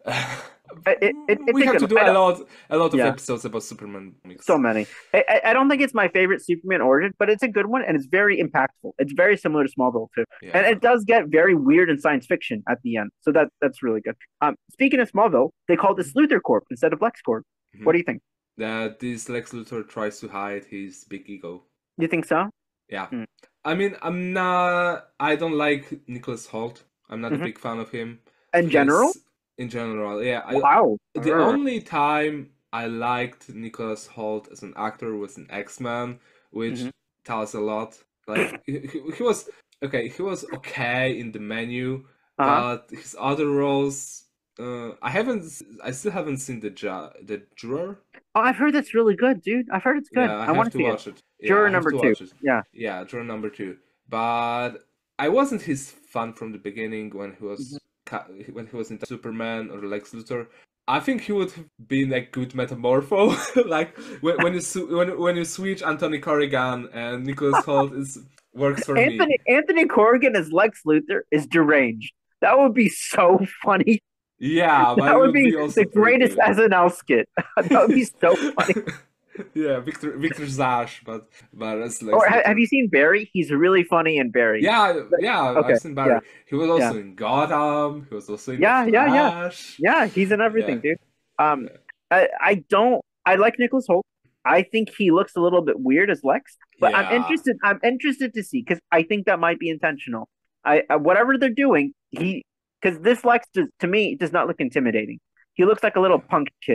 It, it, it's We a have good to one. do I a don't, lot, a lot of yeah, episodes about Superman so comics. many. I, I I don't think it's my favorite Superman origin, but it's a good one and it's very impactful. It's very similar to Smallville too, and Yeah. it does get very weird and science fiction at the end. So that that's really good. Um, speaking of Smallville, they called this Luthor Corp instead of LexCorp. Mm-hmm. What do you think? That this Lex Luthor tries to hide his big ego. You think so? Yeah. Mm. I mean, I'm not. I don't like Nicholas Holt. I'm not a hmm big fan of him. In general, His in general, yeah. I wow. the Urgh. only time I liked Nicholas Holt as an actor was in X-Men, hmm which tells a lot. Like he, he, he was okay. He was okay in the menu, Uh-huh. but his other roles. Uh, I haven't. s- I still haven't seen the ja the Juror. Oh, I've heard that's really good, dude. I've heard it's good. Yeah, I I have want to to see it. watch it. Yeah, Juror I have number to two. watch it. Yeah. Yeah, Juror number two. But I wasn't his fan from the beginning when he hmm was ca- when he was in Superman or Lex Luthor. I think he would have been a good metamorpho. Like when when you su- when when you switch Anthony Corrigan and Nicholas Hoult is works for me. Anthony Anthony Corrigan as Lex Luthor is deranged. That would be so funny. Yeah, but That it would would be be also the pretty greatest good. S N L skit. That would be so funny. Yeah, Victor Victor Zash, but but as Lex Or ha- have Luthor. you seen Barry? He's really funny in Barry. Yeah, But- yeah, Okay. I've seen Yeah. Barry. He was Yeah. also in Gotham. He was also in The Yeah. Yeah. Yeah. Flash. Yeah. He's in Yeah, everything, dude. Um, yeah, I, I don't. I like Nicholas Holt. I think he looks a little bit weird as Lex, but I'm yeah, interested. I'm interested to see because I think that might be intentional. I, I whatever they're doing, he because this Lex does, to me does not look intimidating. He looks like a little yeah. punk kid.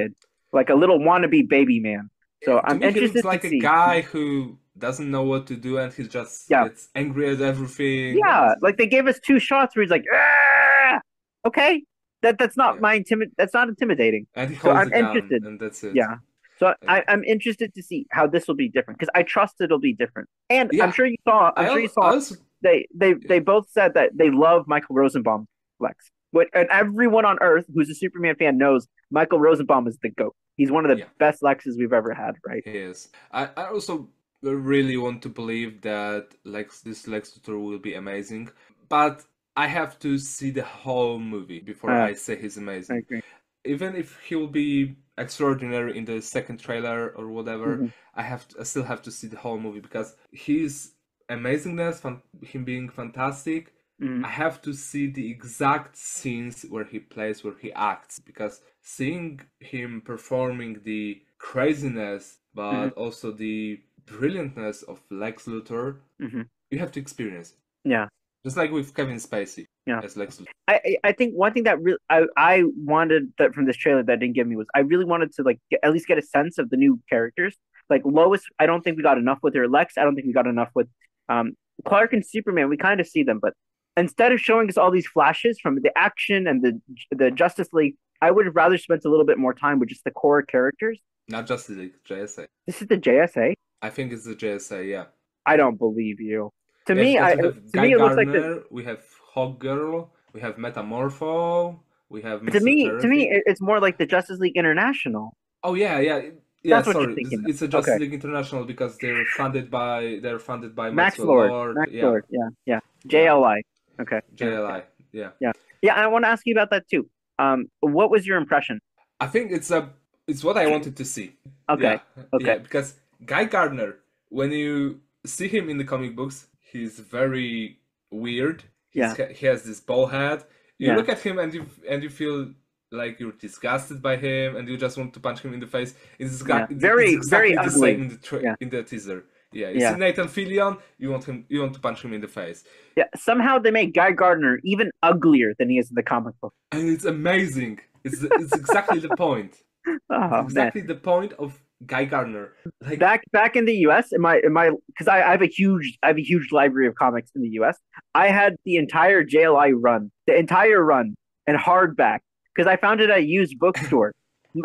like a little wannabe baby man. So To I'm me, he looks interested to like a see. guy who doesn't know what to do and he just Yeah, gets angry at everything. And yeah. Like they gave us two shots where he's like, "Ah!" Okay, that that's not yeah, my intimid. That's not intimidating. and he So holds a I'm gun, interested. and that's it. Yeah. So Like, I, I'm interested to see how this will be different because I trust it'll be different. And I'm yeah, sure you saw. I, I'm sure you al- I saw. also They they yeah. they both said that they love Michael Rosenbaum Lex. But and everyone on Earth who's a Superman fan knows Michael Rosenbaum is the GOAT. He's one of the Yeah, best Lexes we've ever had, right? he is. I, I also really want to believe that Lex this Lex Luthor will be amazing, but I have to see the whole movie before Uh, I say he's I amazing. agree. Even if he will be extraordinary in the second trailer or whatever, Hmm. I have to, I still have to see the whole movie because his amazingness, fan, him being fantastic. Hmm. I have to see the exact scenes where he plays, where he acts, because seeing him performing the craziness, Hmm. but also the brilliantness of Lex Luthor, Hmm. you have to experience it. Yeah. Just like with Kevin Spacey Yeah. as Lex Luthor. I I I think one thing that really I I wanted that from this trailer that didn't give me was I really wanted to like get, at least get a sense of the new characters. Like Lois, I don't think we got enough with her. Lex, I don't think we got enough with um Clark and Superman. We kind of see them, but instead of showing us all these flashes from the action and the the Justice League, I would have rather spent a little bit more time with just the core characters. Not just the J S A. This is the J S A. I think it's the J S A, yeah. I don't believe you. To Yeah, me, because I we have to Guy me it looks like the Gardner, we have Hawk Girl, we have Metamorpho, we have to Mister me to me Terrific. it, it's more like the Justice League International. Oh yeah, yeah, yeah. That's what you're Sorry, it's, thinking it's a of. Justice Okay. League International because they're funded by they're funded by Max Maxwell Lord. Lord. Max Yeah, Lord. Yeah. Yeah. yeah. J L I. Okay. Yeah. Yeah. J L I. Yeah. Yeah. Yeah. I want to ask you about that too. Um, what was your impression? I think it's a it's what I wanted to see. Okay. Yeah, Okay. yeah. Because Guy Gardner, when you see him in the comic books, he's very weird. He's Yeah. he has this ball head. You Yeah. look at him and you and you feel like you're disgusted by him and you just want to punch him in the face. It's, Yeah. exactly it's, Very, it's exactly very the same ugly. in the tra- Yeah. in the teaser. Yeah, you Yeah. see Nathan Fillion, you want him, you want to punch him in the face, Yeah. Somehow they make Guy Gardner even uglier than he is in the comic book. and it's amazing. It's it's exactly the point. It's Oh man. exactly the point of Guy Gardner. Like Back back in the U S, in my in my because I, I have a huge I have a huge library of comics in the U S. I had the entire J L I run, the entire run, and hardback because I found it at a used bookstore.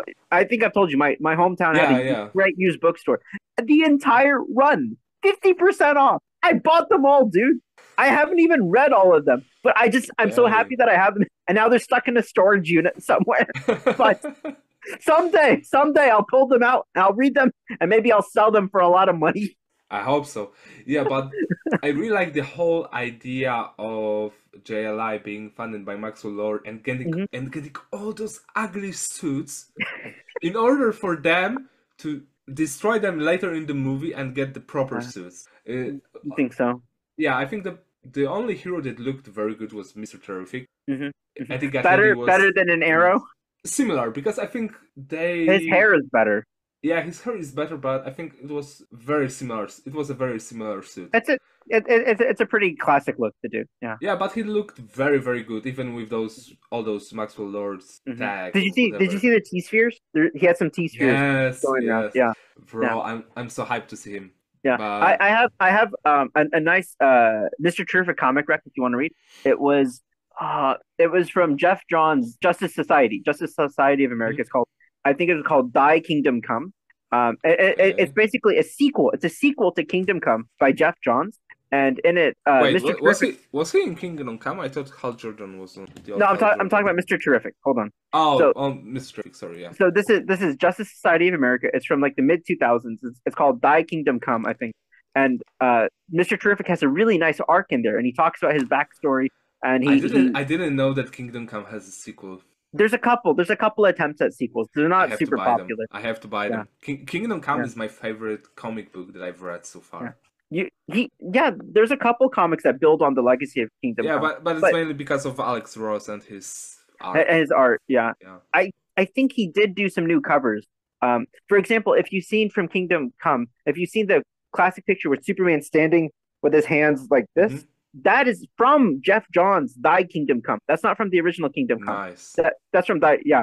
I think I've told you my my hometown had yeah, a yeah. great used bookstore. The entire run, fifty percent off. I bought them all, dude. I haven't even read all of them, but I just I'm so happy that I have them, and now they're stuck in a storage unit somewhere. But someday, someday I'll pull them out and I'll read them, and maybe I'll sell them for a lot of money. I hope so. Yeah, but I really like the whole idea of J L I being funded by Maxwell Lord and getting Mhm. and getting all those ugly suits in order for them to destroy them later in the movie and get the proper Uh, suits. Uh, You think so? yeah, I think the the only hero that looked very good was Mister Terrific. Hmm. Eddie Gattini Better, was better than an Arrow. similar because I think they His hair is better. yeah, his hair is better, but I think it was very similar. It was a very similar suit. It's a it, it, it's a- it's a pretty classic look to do. Yeah. Yeah, but he looked very, very good, even with those all those Maxwell Lords Mhm. tags. Did you or see? Did whatever. you see the T spheres? There, he had some T spheres Yes, going around. yes, Yeah. bro. Yeah. I'm I'm so hyped to see him. Yeah, But I, I have I have um a, a nice uh Mister Terrific comic rec if you want to read. It was uh it was from Jeff Johns' Justice Society, Justice Society of America. Mhm. It's called I think it was called Die Kingdom Come. Um, it, it, Okay. it's basically a sequel. It's a sequel to Kingdom Come by Jeff Johns, and in it, uh, wait, Mister wa- was Terrific. he was he in Kingdom Come? I thought Hal Jordan was on the old No, I'm Hal talking I'm talking Jordan. about Mister Terrific. Hold on. Oh, So oh, Mister Trick, sorry, yeah. so this is this is Justice Society of America. It's from like the mid two thousands. It's, it's called Die Kingdom Come, I think. And uh, Mister Terrific has a really nice arc in there, and he talks about his backstory. And I he, didn't he I didn't know that Kingdom Come has a sequel. there's a couple there's a couple attempts at sequels. They're I not have to super buy popular. them. I have to buy Yeah, them. King- Kingdom Come yeah, is my favorite comic book that I've read so yeah. far. You he yeah. There's a couple comics that build on the legacy of Kingdom Yeah, Come, but but it's but mainly because of Alex Ross and his art. and his art, yeah. Yeah. I I think he did do some new covers. Um, for example, if you've seen from Kingdom Come, if you've seen the classic picture with Superman standing with his hands like this, Mhm. that is from Jeff Johns' Die Kingdom Come. That's not from the original Kingdom Come. Nice. That that's from Die. Yeah,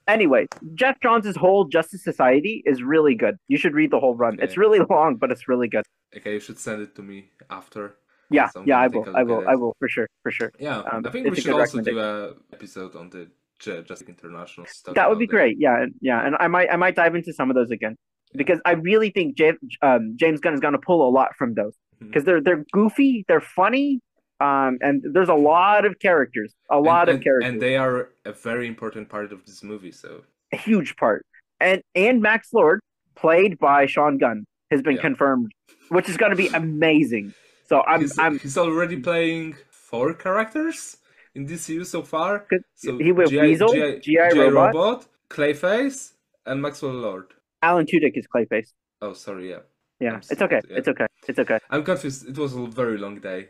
Anyway, Jeff Johns' whole Justice Society is really good. You should read the whole run. Okay. It's really long, but it's really good. Okay, you should send it to me after. Yeah, So I'm yeah, gonna I take will. a I look will. at I it. will for sure, for sure. Yeah, Um, I think it's we a should good also do recommendation. a episode on the Ju- Justice International stuff. That would be about it. great. Yeah, and- yeah, and I might, I might dive into some of those again Yeah. because I really think James, um, James Gunn is going to pull a lot from those Mhm. because they're they're goofy, they're funny, um, and there's a lot of characters, a lot and, of and, characters, and they are a very important part of this movie. So a huge part. And and Max Lord, played by Sean Gunn, has been Yeah. confirmed, which is going to be amazing. So I'm he's, I'm he's already playing four characters in D C U so far. So he will G I Weasel, G I G I G I Robot. Robot, Clayface, and Maxwell Lord. Alan Tudyk is Clayface. Oh, sorry, yeah. Yeah, I'm it's stupid, okay. yeah. It's okay. It's okay. I'm confused. It was a very long day.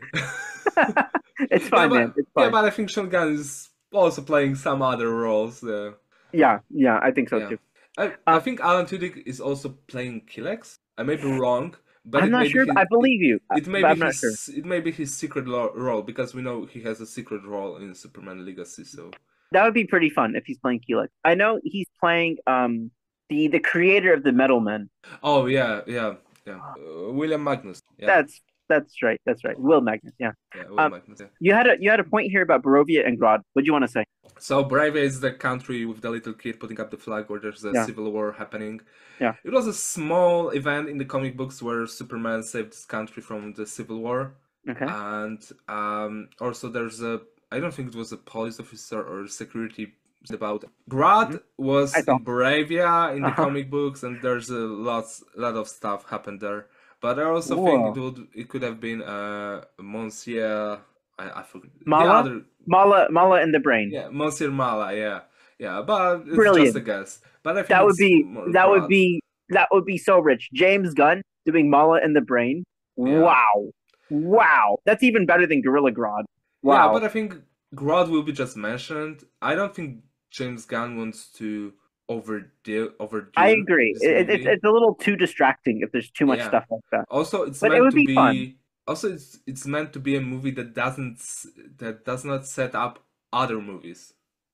It's fine, yeah, but, man. It's fine. Yeah, but I think Sean Gunn is also playing some other roles. Uh, Yeah, yeah, I think so yeah. too. I, I Um, think Alan Tudyk is also playing Killex. I may be wrong, but I'm it not may sure. be But his, I believe you, it, it may but be I'm not his sure. it may be his secret lo- role because we know he has a secret role in Superman Legacy. So That would be pretty fun if he's playing Keelik. I know he's playing um the the creator of the Metal Men. oh yeah, yeah, yeah. Uh, William Magnus. Yeah, That's that's right. That's right. Will Magnus. Yeah. yeah, Will Um, Magnus. Yeah. You had a you had a point here about Barovia and Grodd. What do you want to say? So Bravia is the country with the little kid putting up the flag where there's a Yeah. civil war happening. Yeah. It was a small event in the comic books where Superman saved this country from the civil war. Okay. And um, also there's a, I don't think it was a police officer or security about Grodd Mm-hmm. was I saw. in Bravia in the Uh-huh. comic books, and there's a lots lot of stuff happened there. But I also Whoa. think it would it could have been uh Monsieur I, I forget the Mala? other Mala Mala in the brain. yeah Monsieur Mala, yeah. Yeah, but it's Brilliant. just a guess. But I think That would it's be more that would Grodd. be that would be so rich. James Gunn doing Mala in the brain. Yeah. Wow. Wow. That's even better than Gorilla Grodd. Wow. Yeah, but I think Grodd will be just mentioned. I don't think James Gunn wants to overdo overdo. I agree. this It, it's movie. it's a little too distracting if there's too much Yeah. stuff like that. Also, it's But it meant would to be be. fun. Also, it's it's meant to be a movie that doesn't s- that does not set up other movies.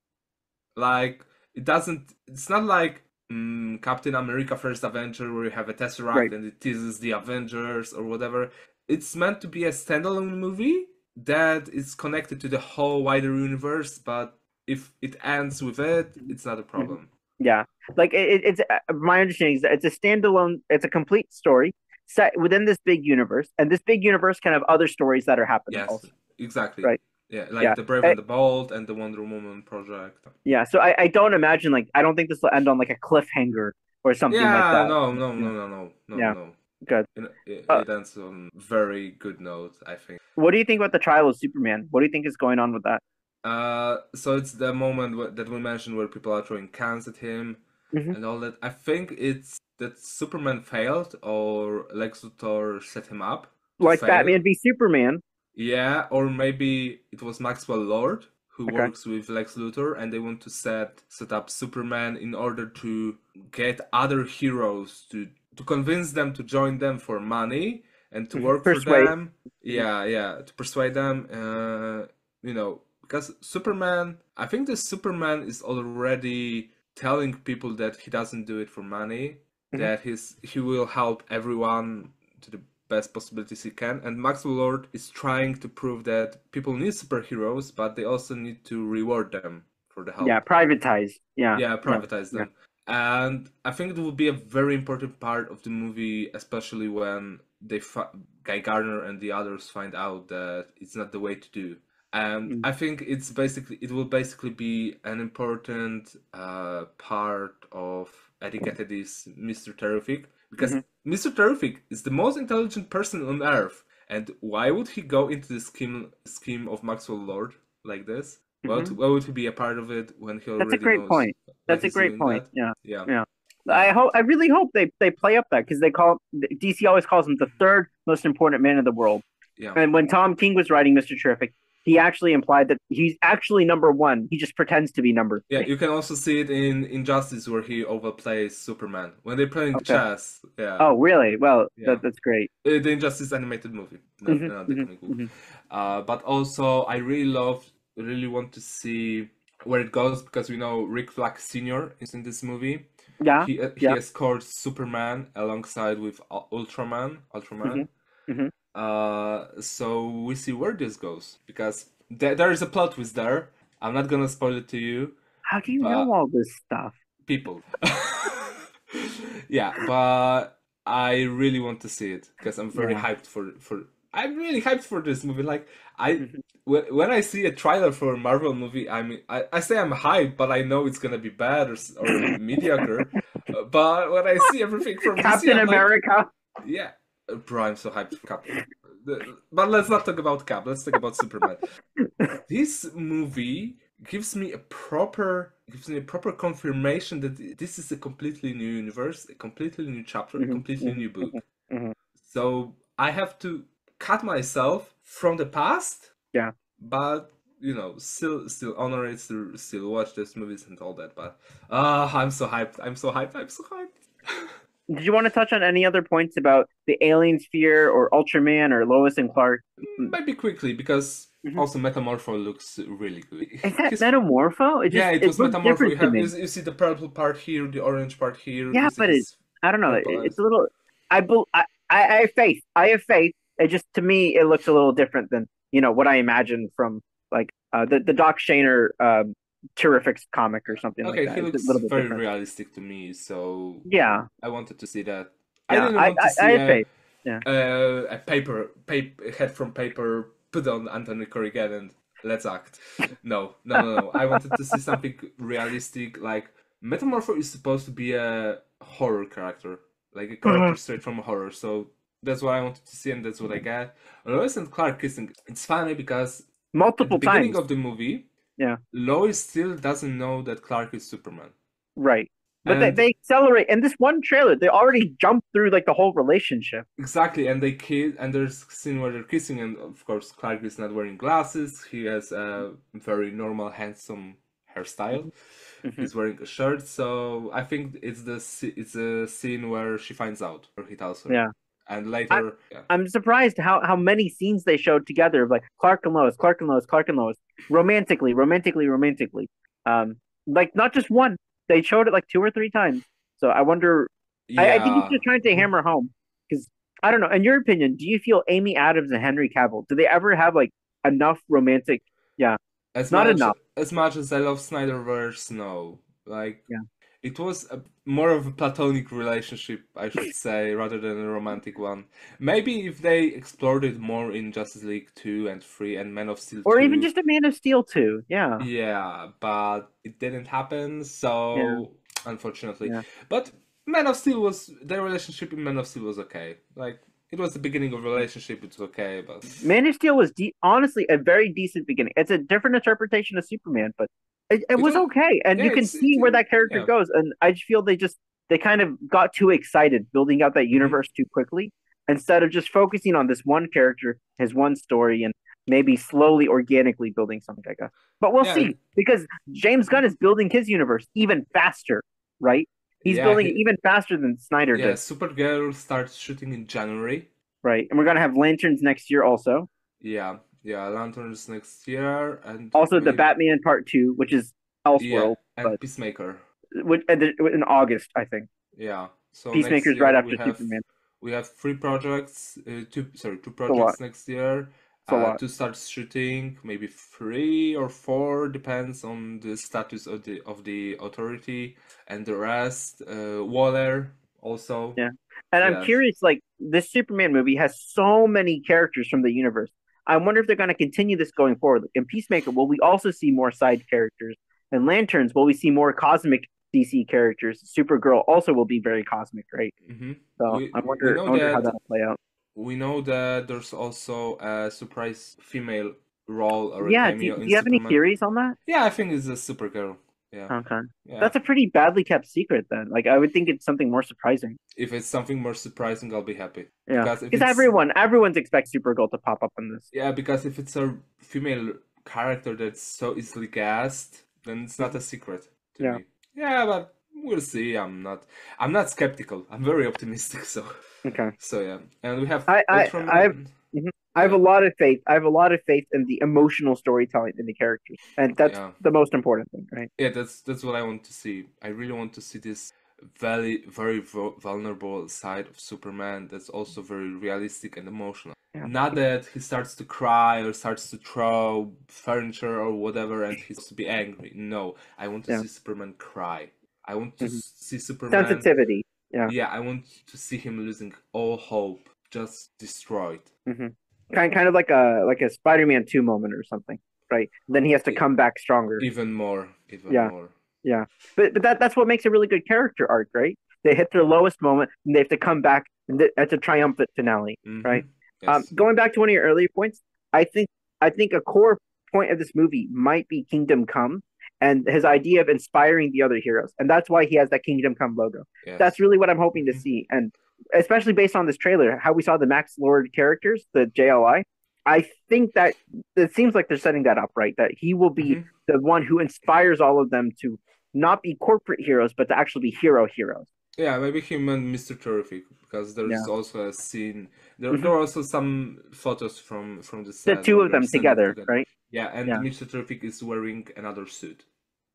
Like it doesn't. It's not like mm, Captain America: First Avenger, where you have a Tesseract Right. and it teases the Avengers or whatever. It's meant to be a standalone movie that is connected to the whole wider universe. But if it ends with it, it's not a problem. Yeah, like it, it's uh, my understanding is that it's a standalone. It's a complete story set within this big universe, and this big universe can have other stories that are happening. Yes, Also. exactly. Right. Yeah, like Yeah. the Brave Eh, and the Bold and the Wonder Woman project. Yeah, so I, I don't imagine like I don't think this will end on like a cliffhanger or something Yeah, like that. no, no, no, no, no, no, Yeah. no. Good. It, it, Uh, it ends on very good note, I think. What do you think about the trial of Superman? What do you think is going on with that? Uh, so it's the moment wh- that we mentioned where people are throwing cans at him Mhm. and all that. I think it's that Superman failed or Lex Luthor set him up to Like fail. Batman v Superman. Yeah, or maybe it was Maxwell Lord who Okay. works with Lex Luthor, and they want to set set up Superman in order to get other heroes to to convince them to join them for money and to Mhm. work Persuade. for them. Yeah, yeah, to persuade them. Uh, you know, because Superman, I think the Superman is already telling people that he doesn't do it for money, Mhm. that he's he will help everyone to the best possibilities he can, and Maxwell Lord is trying to prove that people need superheroes, but they also need to reward them for the help. Yeah, privatized. Yeah. Yeah, privatize yeah. them. And I think it will be a very important part of the movie, especially when they fi- Guy Gardner and the others find out that it's not the way to do. And Mm. I think it's basically it will basically be an important uh, part of Eddie Kennedy's Mister Terrific, because Mhm. Mister Terrific is the most intelligent person on Earth. And why would he go into the scheme scheme of Maxwell Lord like this? Why would, Mhm. why would he be a part of it when he already That's a great knows? point. why That's a he's great doing point. that? Yeah. Yeah. Yeah. I hope. I really hope they they play up that because they call D C always calls him the third most important man in the world. Yeah. And when Tom King was writing Mister Terrific, he actually implied that he's actually number one. He just pretends to be number Yeah, three. you can also see it in Injustice where he overplays Superman when they're playing Okay. chess. Yeah. Oh, really? Well, Yeah. that, that's great. Uh, the Injustice animated movie, not, Mhm, not the mhm, comic book. mhm. Uh, but also, I really love, really want to see where it goes because we know Rick Flag Senior is in this movie. Yeah, He uh, he yeah. escorts Superman alongside with Ul- Ultraman. hmm Ultraman. hmm Uh, so we see where this goes because there there is a plot twist there. I'm not gonna spoil it to you, How do you know but all this stuff? people. Yeah, but I really want to see it because I'm very Yeah. hyped for for. I'm really hyped for this movie. Like I, hmm when when I see a trailer for a Marvel movie, I mean, I, I say I'm hyped, but I know it's gonna be bad or s- or mediocre. Uh, But when I see everything from D C, Captain I'm like, America. yeah, uh, bro, I'm so hyped for Cap. The- But let's not talk about Cap. Let's talk about Superman. This movie gives me a proper gives me a proper confirmation that this is a completely new universe, a completely new chapter, a hmm completely hmm new book. hmm So I have to cut myself from the past, Yeah. but you know, still still honor it, still, still watch these movies and all that. But ah, I'm so hyped! I'm so hyped! I'm so hyped! Did you want to touch on any other points about the alien sphere or Ultraman or Lois and Clark? Mm, Maybe quickly because mhm. also Metamorpho looks really good. Is that His Metamorpho? It Yeah, just it it was looks Metamorpho. different You to have you, me. see- you see the purple part here, the orange part here. You Yeah, see but it his I don't know. It, purple it's eyes. a little. I, bel I I I have faith. I have faith. It just to me it looks a little different than you know what I imagined from like uh, the the Doc Shaner um, terrific comic or something like Okay, that. he It's a looks little bit very different. realistic to me, so Yeah, I wanted to see that. I yeah. didn't I want to I, I see have a faith. Yeah. a, a paper, paper head from paper put on Anthony Corrigan and let's act. No, no, no, no. I wanted to see something realistic. Like Metamorpho is supposed to be a horror character, like a character straight from horror. So that's what I wanted to see, and that's what I got. Lois and Clark kissing. It's funny because at the Multiple beginning times. of the movie, Yeah. Lois still doesn't know that Clark is Superman, Right. But they, and they accelerate in this one trailer. They already jumped through like the whole relationship. exactly, and they kiss, and there's a scene where they're kissing, and of course Clark is not wearing glasses. He has a very normal, handsome hairstyle. hmm He's wearing a shirt, so I think it's the sce- it's a scene where she finds out, or he tells her, Yeah. and I, later, yeah, I'm surprised how, how many scenes they showed together of like Clark and Lois, Clark and Lois, Clark and Lois, romantically, romantically, romantically. Um, like not just one. They showed it like two or three times. So I wonder. I, I think he's yeah. just trying to Mhm. hammer home because I don't know. In your opinion, do you feel Amy Adams and Henry Cavill do they ever have like enough romantic? Yeah, As not much enough. as much as I love Snyderverse, no, like Yeah. it was a, more of a platonic relationship, I should say, rather than a romantic one. Maybe if they explored it more in Justice League two and three and Man of Steel Or even two, just a Man of Steel too. Yeah. yeah, but it didn't happen, Yeah. so unfortunately. Yeah. But Man of Steel was their relationship in Man of Steel was okay. Like it was the beginning of a relationship, it's okay, but Man of Steel was de- honestly a very decent beginning. It's a different interpretation of Superman, but it, it it was was okay, and yeah, you can it's it, see where that character yeah. goes. And I just feel they just they kind of got too excited building out that hmm universe too quickly instead of just focusing on this one character, his one story, and maybe slowly, organically building something. I guess, but we'll Yeah, see and because James Gunn is building his universe even faster, right? He's yeah, building it he, even faster than Snyder yeah, did, Supergirl starts shooting in January. right? And we're gonna have Lanterns next year also. Yeah, yeah, Lanterns next year, and Also, the maybe Batman Part Two, which is yeah, Elseworld, but and Peacemaker. which in August, I think. Yeah. So next Peacemaker's right year we after have Superman. we have three projects, uh, two sorry, two It's a lot. projects next year. It's a Uh, lot. to start shooting, maybe three or four depends on the status of the of the authority, and the rest. Uh, Waller also. Yeah. And I'm Yes. curious, like this Superman movie has so many characters from the universe. I wonder if they're going to continue this going forward. In Peacemaker, will we also see more side characters? And Lanterns, will we see more cosmic D C characters? Supergirl also will be very cosmic, right? hmm So We I we wonder, know I wonder how that that'll play out. we know that there's also a surprise female role or a Yeah. Do you, cameo do in you have any Superman. theories on that? Yeah, I think it's a Supergirl. Yeah. Okay. Yeah. That's a pretty badly kept secret then. Like I would think it's something more surprising. If it's something more surprising, I'll be happy. Yeah. Because if Because it's everyone everyone's expects Supergirl to pop up in this. yeah, because if it's a female character that's so easily cast, then it's not a secret to Yeah. me. Yeah, but we'll see. I'm not I'm not skeptical. I'm very optimistic, so Okay. so yeah. And we have I I I Ultraman. mhm. I have Yeah, a lot of faith. I have a lot of faith in the emotional storytelling in the characters, and that's yeah, the most important thing, right? yeah. That's that's what I want to see. I really want to see this very very vul- vulnerable side of Superman. That's also very realistic and emotional. Yeah, Not that he starts to cry or starts to throw furniture or whatever, and he's to be angry. No, I want to yeah. see Superman cry. I want to Hmm. see Superman. Sensitivity. Yeah. Yeah, I want to see him losing all hope, just destroyed. Hmm. Kind kind of like a like a Spider-Man two moment or something, right? Then he has to E- come back stronger. Even more, even Yeah, more. yeah. But but that that's what makes a really good character arc, right? They hit their lowest moment and they have to come back, and th- that's a triumphant finale, Mm-hmm. right? Um, Yes. going back to one of your earlier points, I think I think a core point of this movie might be Kingdom Come and his idea of inspiring the other heroes, and that's why he has that Kingdom Come logo. That's Yes. really what I'm hoping to Mm-hmm. see, and especially based on this trailer, how we saw the Max Lord characters, the J L I. I I think that it seems like they're setting that up right. That he will be Mm-hmm. the one who inspires all of them to not be corporate heroes, but to actually be hero heroes. Yeah, maybe him and Mister Terrific, because there's Yeah. also a scene. There, there Hmm. are also some photos from from the The set two where of they're them standing together, together. right? Yeah, and Yeah. Mister Terrific is wearing another suit,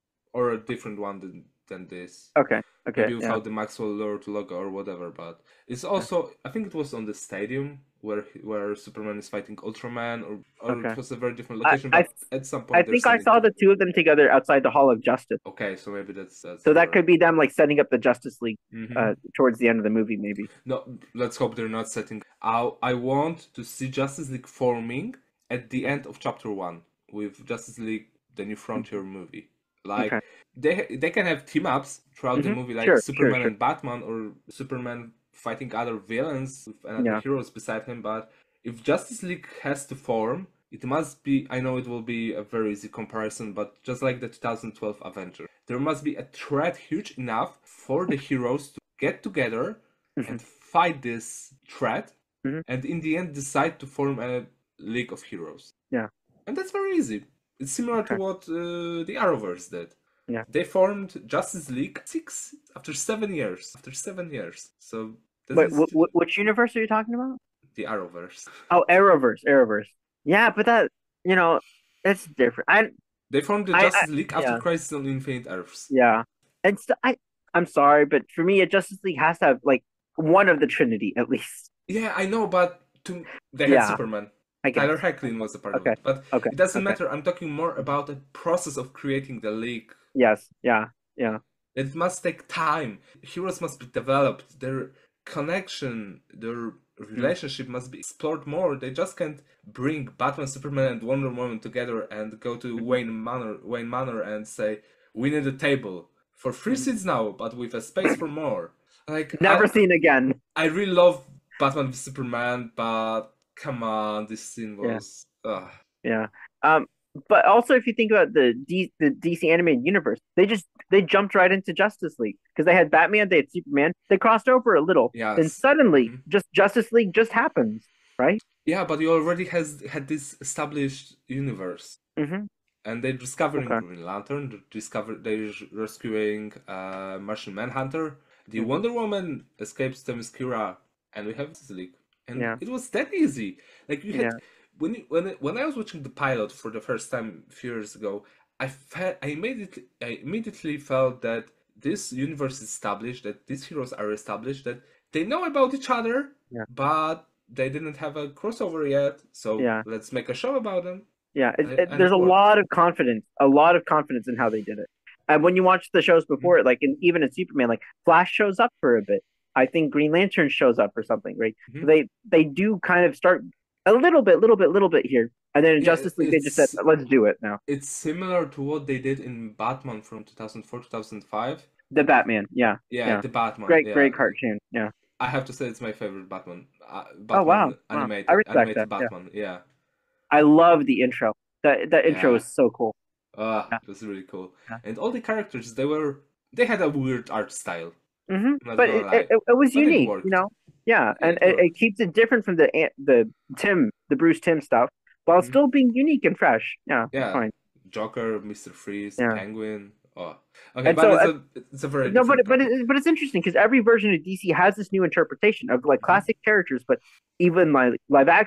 or a different one than than this. Okay. Okay. Maybe Yeah. without the Maxwell Lord logo or whatever, but it's Yeah. also, I think it was on the stadium where where Superman is fighting Ultraman, or or it Okay. was a very different I, location, I but at some I point they're think I standing saw the together. two of them together outside the Hall of Justice. Okay, so maybe that's that's So that where. could be them like setting up the Justice League Hmm. uh towards the end of the movie, maybe. No, let's hope they're not setting. I I want to see Justice League forming at the end of chapter one with Justice League: The New Frontier movie. Okay. Like they they can have team ups throughout the Hmm. movie, like Sure. Sure. Superman Sure. and Batman, or Superman fighting other villains with another Yeah. heroes beside him. But if Justice League has to form, it must be. I know it will be a very easy comparison, but just like the two thousand twelve Avenger, there must be a threat huge enough for the heroes to get together Hmm. and fight this threat, Hmm. and in the end decide to form a League of Heroes. Yeah. And that's very easy. It's similar to Okay. what uh, the Arrowverse did. Yeah. They formed Justice League six after seven years. After seven years. So this Wait, is wh- wh- which universe are you talking about? the Arrowverse. Oh, Arrowverse. Arrowverse. Yeah, but that you know, it's different. I They formed the I, I Justice League after yeah. Crisis on Infinite Earths. Yeah. And st- I I'm sorry, but for me, a Justice League has to have like one of the Trinity at least. Yeah, I know, but to, they had Yeah, Superman. I Tyler guess. Hoechlin was a part of Okay. it. But Okay. it doesn't Okay. matter. I'm talking more about the process of creating the League. Yes. Yeah. Yeah. It must take time. Heroes must be developed. Their connection, their Mm. relationship must be explored more. They just can't bring Batman, Superman, and Wonder Woman together and go to Mhm. Wayne Manor, Wayne Manor, and say, "We need a table for three Mhm. seats now, but with a space for more." Like I, Never seen again. I really love Batman v Superman, but come on, this scene Yeah. was. Ugh. Yeah. Um. But also, if you think about the D the D C animated universe, they just they jumped right into Justice League because they had Batman, they had Superman, they crossed over a little, then Yes. suddenly Mhm. just Justice League just happens, right? Yeah, but you already has had this established universe. Mm-hmm. And they're discovering Okay. Green Lantern. They're discover they're rescuing uh, Martian Manhunter. The Mm-hmm. Wonder Woman escapes Themyscira, and we have Justice League. And Yeah. it was that easy. Like you Yeah. had when you, when it- when I was watching the pilot for the first time a few years ago, I felt I immediately I immediately felt that this universe is established, that these heroes are established, that they know about each other, Yeah. but they didn't have a crossover yet. So Yeah. let's make a show about them. Yeah. It, And, it, and there's it a worked. lot of confidence, a lot of confidence in how they did it. And when you watch the shows Mhm. before it, like in, even in Superman, like Flash shows up for a bit. I think Green Lantern shows up for something, right? So Mhm. they they do kind of start a little bit, little bit, little bit here, and then in Yeah, Justice League they just said, it's "Let's do it now." it's similar to what they did in Batman from two thousand four two thousand five. The Batman, yeah, Yeah, yeah, the Batman. great, Yeah, great cartoon, yeah. I have to say it's my favorite Batman. Uh, Oh wow, Batman wow, I animated respect that. animated Yeah, Batman. Yeah, I love the intro. That that intro yeah. is so cool. Ah, Yeah, it was really cool. yeah. And all the characters, they were they had a weird art style. Hmm. I'm not But gonna it, it lie, it was but it unique, you worked. know. Yeah, Yeah, and it it, it worked. keeps it different from the Ant- the Tim, the Bruce Tim stuff, while Hmm. still being unique and fresh. Yeah, it's Yeah, fine. Joker, Mister Freeze, Yeah, Penguin. Oh, okay, and but so it's uh, a it's a very no, but different but topic. it, but it's interesting because every version of D C has this new interpretation of like Hmm. classic characters, but even like live action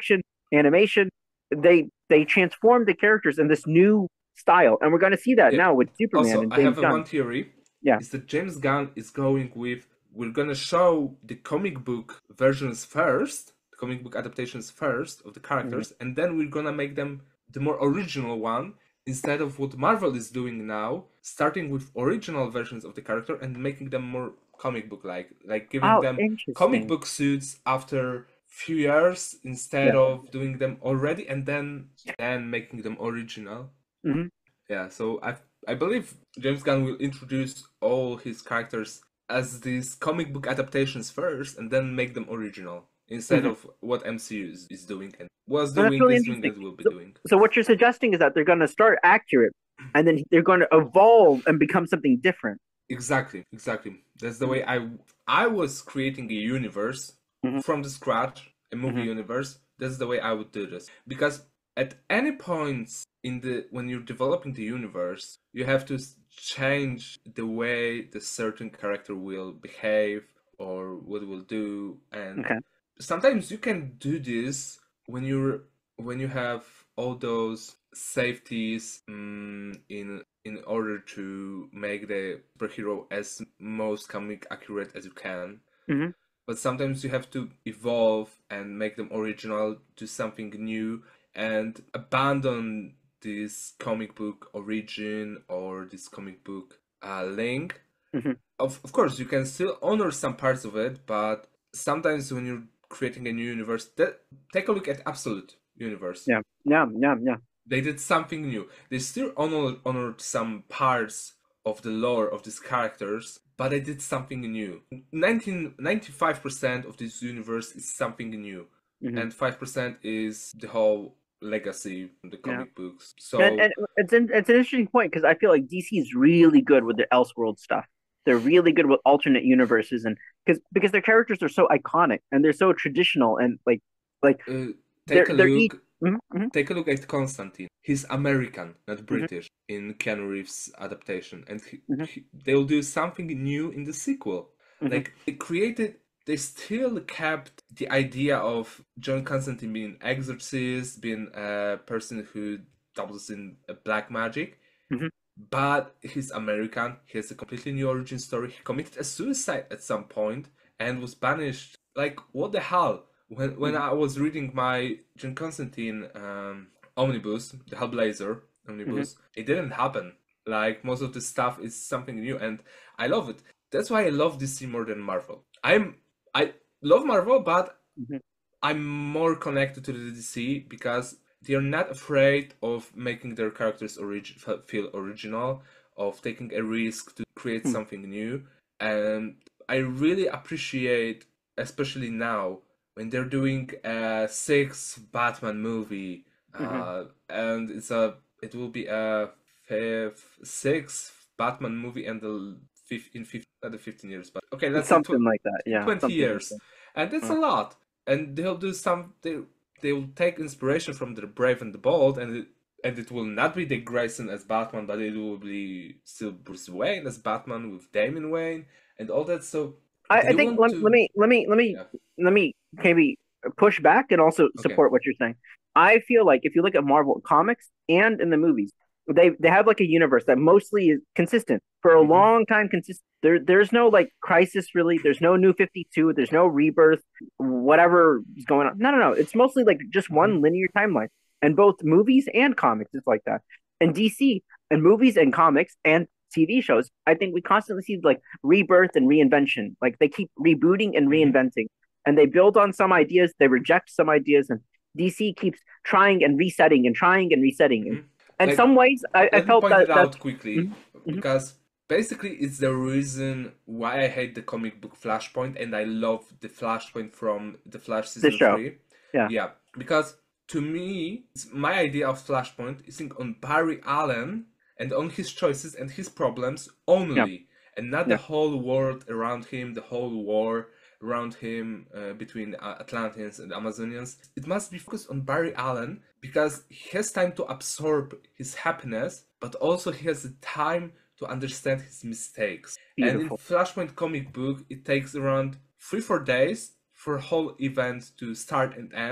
animation. They they transformed the characters in this new style, and we're going to see that Yeah. now with Superman Also, and I James have a Gunn. one theory. Yeah. Is that James Gunn is going with we're gonna show the comic book versions first, the comic book adaptations first of the characters, mm-hmm. and then we're gonna make them the more original one instead of what Marvel is doing now, starting with original versions of the character and making them more comic book like, like giving oh, them comic book suits after few years instead yeah. of doing them already and then then making them original. Mm-hmm. Yeah, so I I believe James Gunn will introduce all his characters as these comic book adaptations first and then make them original instead mm-hmm. of what M C U is, is doing and was doing, really is doing, and will be so, doing. So what you're suggesting is that they're going to start accurate and then they're going to evolve and become something different. Exactly, exactly. That's the way I I was creating a universe mm-hmm. from the scratch, a movie mm-hmm. universe. That's the way I would do this. Because at any point in the when you're developing the universe, you have to change the way the certain character will behave or what will do, and okay. sometimes you can do this when you're when you have all those safeties um, in in order to make the superhero as most comic accurate as you can. Mm-hmm. But sometimes you have to evolve and make them original, do something new, and abandon this comic book origin or this comic book uh, link. Mm-hmm. Of, of course, you can still honor some parts of it, but sometimes when you're creating a new universe, that, take a look at Absolute Universe. Yeah, yeah, yeah, yeah. They did something new. They still honored, honored some parts of the lore of these characters, but they did something new. nineteen, ninety-five percent of this universe is something new, mm-hmm. and five percent is the whole legacy, the comic yeah. books. So and, and it's an, it's an interesting point because I feel like D C is really good with their Elseworld stuff. They're really good with alternate universes, and because because their characters are so iconic and they're so traditional and like like uh, take a they're look. Each... Mm-hmm. Take a look at Constantine. He's American, not British, mm-hmm. in Keanu Reeves' adaptation, and he, mm-hmm. he, they'll do something new in the sequel. Mm-hmm. Like they created, they still kept the idea of John Constantine being an exorcist, being a person who dabbles in black magic, mm-hmm. but he's American. He has a completely new origin story. He committed a suicide at some point and was banished. Like what the hell? When when I was reading my John Constantine um, omnibus, the Hellblazer omnibus, mm-hmm. it didn't happen. Like most of the stuff is something new, and I love it. That's why I love D C more than Marvel. I'm I love Marvel, but mm-hmm. I'm more connected to the D C because they are not afraid of making their characters orig- feel original, of taking a risk to create mm-hmm. something new, and I really appreciate, especially now, when they're doing a sixth Batman movie, mm-hmm. uh, and it's a it will be a fifth, sixth Batman movie and the fifteen, fifteen, not the fifteen years, but okay, that's something tw- like that, yeah, twenty years, like and it's uh-huh. a lot. And they'll do some. They they will take inspiration from the Brave and the Bold, and it, and it will not be Dick Grayson as Batman, but it will be still Bruce Wayne as Batman with Damian Wayne and all that. So I, I think let, to... let me let me let me yeah. let me maybe push back and also support okay. what you're saying. I feel like if you look at Marvel comics and in the movies, they they have like a universe that mostly is consistent for a mm-hmm. long time. Consistent. There there's no like crisis really. There's no New fifty-two. There's no rebirth. Whatever is going on. No no no. It's mostly like just one mm-hmm. linear timeline. And both movies and comics, it's like that. And D C and movies and comics and T V shows, I think we constantly see like rebirth and reinvention. Like they keep rebooting and reinventing, and they build on some ideas, they reject some ideas, and D C keeps trying and resetting and trying and resetting. Mm-hmm. And in like, some ways, I, I felt point that it out quickly mm-hmm. because basically it's the reason why I hate the comic book Flashpoint, and I love the Flashpoint from the Flash season three. Yeah, yeah, because to me, my idea of Flashpoint is on Barry Allen and on his choices and his problems only, yeah. and not yeah. the whole world around him, the whole war around him uh, between uh, Atlanteans and Amazonians. It must be focused on Barry Allen because he has time to absorb his happiness, but also he has the time to understand his mistakes. Beautiful. And in Flashpoint comic book, it takes around three, four days for a whole event to start and end.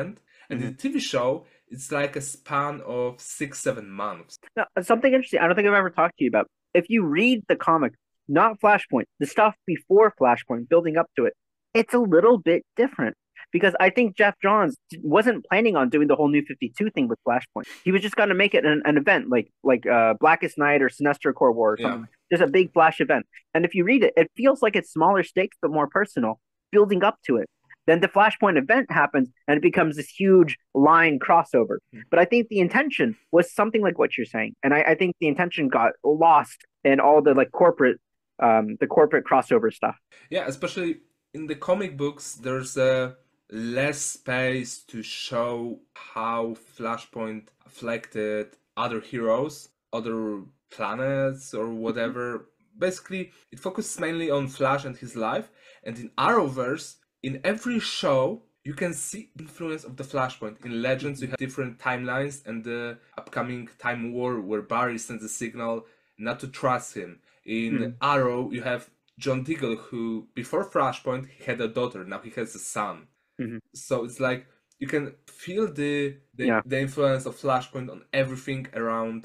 And in Mhm. the T V show, it's like a span of six, seven months. Now, something interesting. I don't think I've ever talked to you about. If you read the comic, not Flashpoint, the stuff before Flashpoint, building up to it, it's a little bit different because I think Jeff Johns wasn't planning on doing the whole New fifty-two thing with Flashpoint. He was just going to make it an, an event like like uh, Blackest Night or Sinestro Corps War or Yeah. something. Just a big Flash event. And if you read it, it feels like it's smaller stakes but more personal, building up to it. Then the Flashpoint event happens and it becomes this huge line crossover. But I think the intention was something like what you're saying, and I, I think the intention got lost in all the like corporate, um, the corporate crossover stuff. Yeah, especially in the comic books, there's a less space to show how Flashpoint affected other heroes, other planets, or whatever. Basically, it focuses mainly on Flash and his life. And in Arrowverse, in every show, you can see influence of the Flashpoint. In Legends, you have different timelines and the upcoming Time War where Barry sends a signal not to trust him. In Hmm. Arrow, you have John Diggle, who before Flashpoint he had a daughter, now he has a son. Mhm. So it's like you can feel the the, Yeah. the influence of Flashpoint on everything around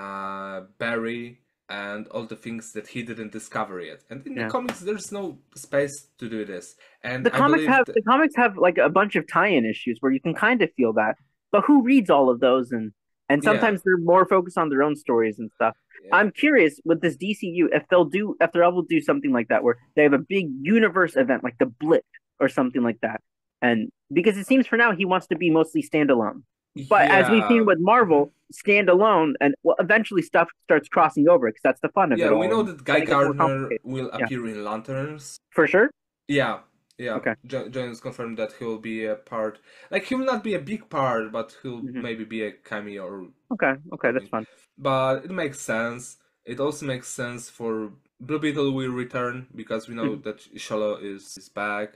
uh, Barry and all the things that he didn't discover yet. And in Yeah. the comics, there's no space to do this. And The I comics believe have that, the comics have like a bunch of tie-in issues where you can kind of feel that, but who reads all of those? And and yeah, sometimes they're more focused on their own stories and stuff. yeah, I'm curious with this D C U if they'll do if they're able to do something like that where they have a big universe event like the Blip or something like that. And because it seems for now he wants to be mostly standalone. But as we've seen yeah. with Mhm. Marvel, standalone and well, eventually stuff starts crossing over because that's the fun of Yeah, it we all. know And that Guy then it gets more Gardner complicated. will Yeah, appear in Lanterns. for sure. Yeah, yeah. Okay. Jo- Jones confirmed that he will be a part. Like he will not be a big part, but he'll Hmm. maybe be a cameo or Okay. Okay. That's something. fun. But it makes sense. It also makes sense for Blue Beetle will return because we know Mhm. that Ishala is, is back.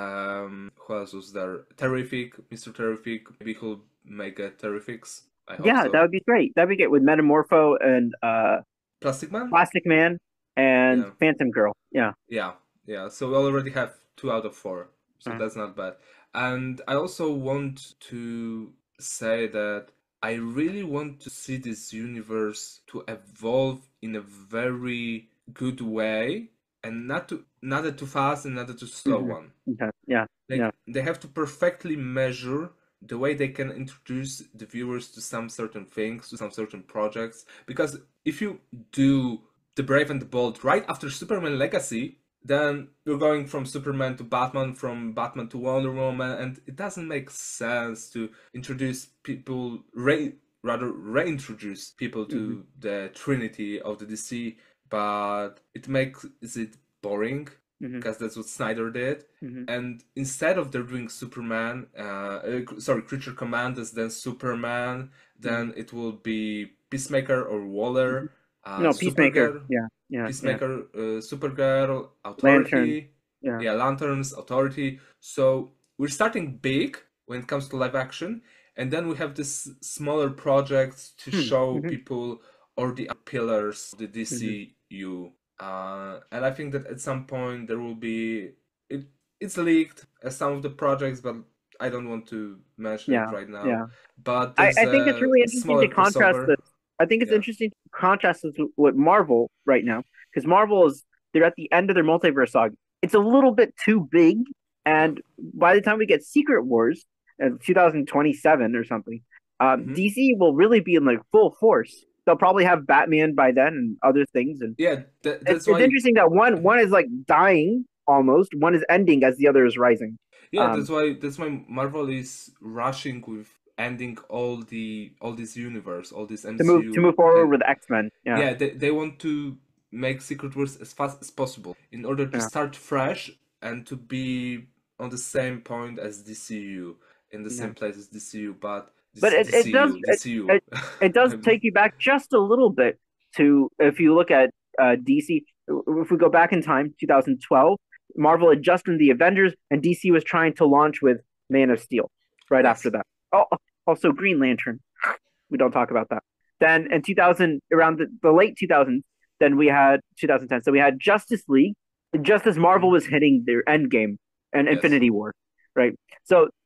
Um, who else was there? Terrific, Mister Terrific. Maybe he'll make a Terrifics. I hope Yeah, so. that would be great. That'd be great with Metamorpho and uh, Plastic Man? Plastic Man and Yeah. Phantom Girl. Yeah. Yeah, yeah. So we already have two out of four, so Uh, that's not bad. And I also want to say that I really want to see this universe to evolve in a very good way, and not to not a too fast and not a too slow mhm. one. Okay. Yeah. Like Yeah. they have to perfectly measure the way they can introduce the viewers to some certain things, to some certain projects. Because if you do The Brave and the Bold right after Superman Legacy, then you're going from Superman to Batman, from Batman to Wonder Woman, and it doesn't make sense to introduce people, re- rather reintroduce people to Mhm. the Trinity of the D C, but it makes it boring Mhm. because that's what Snyder did. Mhm. And instead of they're doing Superman, uh, uh, sorry, Creature Commanders, then Superman, then it will be Peacemaker or Waller, uh, No, Peacemaker. Supergirl, Yeah. Yeah. Yeah. Peacemaker, uh, Supergirl, Lantern. Authority, Yeah. yeah, Lanterns, Authority. So we're starting big when it comes to live action, and then we have this smaller projects to Hmm. show Mhm. people all the pillars of the Mhm. D C U. Uh, and I think that at some point there will be it. It's leaked as some of the projects, but I don't want to mention it Yeah. right now. Yeah. But I, there's I think it's a really interesting smaller to contrast crossover. this. I think it's Yeah. interesting to contrast this with- with Marvel right now because Marvel is they're at the end of their multiverse saga. It's a little bit too big, and by the time we get Secret Wars in two thousand twenty-seven or something, um, Mhm. D C will really be in like full force. They'll probably have Batman by then and other things, and Yeah, that, it's, that's it's why. interesting that one one is like dying almost, one is ending as the other is rising. Yeah, Um, that's why that's why Marvel is rushing with ending all the all this universe, all this to move M C U. to move forward And with X Men. Yeah. yeah, they, they want to make Secret Wars as fast as possible in order to Yeah. start fresh and to be on the same point as D C U, in the Yeah. same place as D C U, but But it, it does D C U, it, it, it does take you back just a little bit to if you look at uh, D C. If we go back in time, two thousand twelve, Marvel had just done the Avengers, and D C was trying to launch with Man of Steel right Yes. after that. Oh, also Green Lantern. We don't talk about that. Then in two thousand, around the, the late two thousands, then we had two thousand ten. So we had Justice League, just as Marvel was hitting their end game and Yes. Infinity War, right? So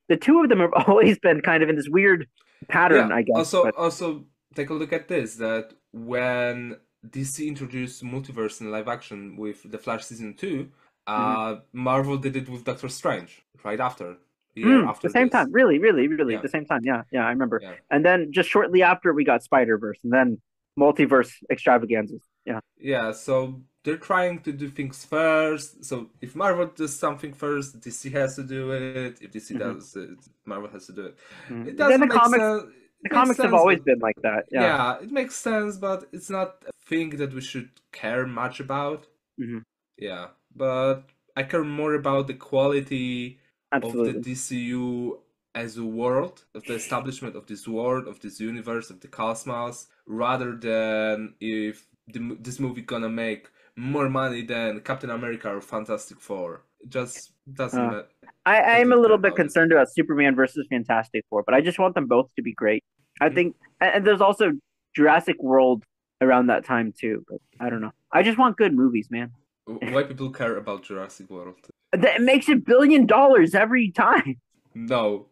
the two of them have always been kind of in this weird Yeah. pattern, I guess. Also, But also take a look at this. That when D C introduced multiverse in live action with The Flash season two, mhm. uh, Marvel did it with Doctor Strange right after, a year Mm, the after same this. time, really, really, really, Yeah, the same time. Yeah, yeah, I remember. yeah, And then just shortly after, we got Spider Verse, and then multiverse extravaganzas. Yeah. yeah. So they're trying to do things first. So if Marvel does something first, D C has to do it. If D C hmm does it, Marvel has to do it. hmm It Then doesn't the make comics, sense. the It makes comics have sense, always but been like that. Yeah. yeah, it makes sense, but it's not a thing that we should care much about. hmm Yeah, but I care more about the quality of the Absolutely. D C U as a world, of the establishment of this world, of this universe, of the cosmos, rather than if the, mo- this movie gonna make more money than Captain America or Fantastic Four. It just doesn't Uh, matter. I, I I'm a don't care little bit about it. concerned about Superman versus Fantastic Four, but I just want them both to be great. I Mhm. think, and and there's also Jurassic World around that time too, but I don't know. I just want good movies, man. Why people care about Jurassic World? That makes a billion dollars every time. No.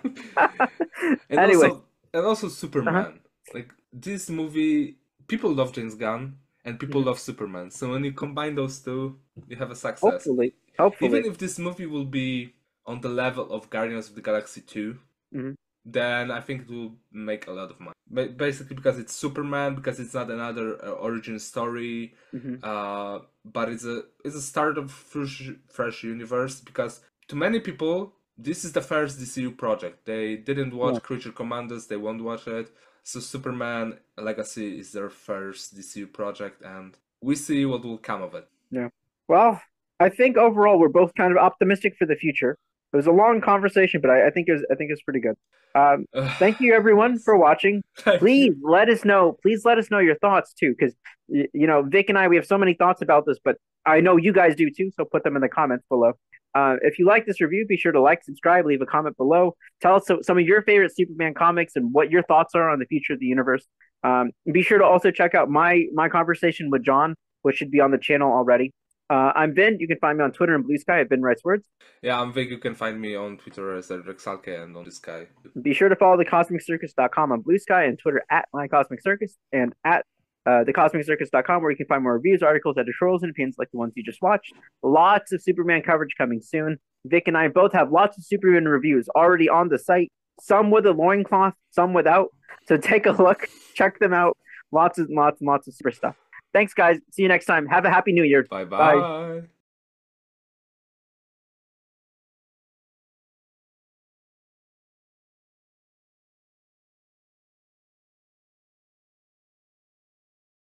And Anyway, also, and also uh-huh. Superman. Like this movie, people love James Gunn and people Mhm. love Superman. So when you combine those two, you have a success. Hopefully, Even hopefully. if this movie will be on the level of Guardians of the Galaxy two, Mhm. then I think it will make a lot of money. Ba- Basically, because it's Superman, because it's not another uh, origin story, Mhm. uh, but it's a it's a start of fresh fresh universe. Because to many people, this is the first D C U project. They didn't Yeah, watch Creature Commandos, they won't watch it. So Superman Legacy is their first D C U project, and we see what will come of it. yeah. Well, I think overall we're both kind of optimistic for the future. It was a long conversation, but I, I think it was I think it's pretty good. Um, thank you everyone Yes, for watching. thank Please you. let us know. Please let us know your thoughts too, because you know Vic and I we have so many thoughts about this, but I know you guys do too. So put them in the comments below. Uh, if you like this review, be sure to like, subscribe, leave a comment below. Tell us so, some of your favorite Superman comics and what your thoughts are on the future of the universe. Um, be sure to also check out my my conversation with John, which should be on the channel already. Uh, I'm Vin. You can find me on Twitter and Blue Sky at Vin Writes Words. Yeah, I'm Vic. You can find me on Twitter as Rexalke and on this guy. Be sure to follow the cosmic circus dot com on Blue Sky and Twitter at My Cosmic Circus and at uh, the cosmic circus dot com where you can find more reviews, articles, editorials, and opinions like the ones you just watched. Lots of Superman coverage coming soon. Vic and I both have lots of Superman reviews already on the site, some with a loincloth, some without. So take a look, check them out. Lots and lots and lots of super stuff. Thanks, guys. See you next time. Have a happy new year. Bye Bye. bye.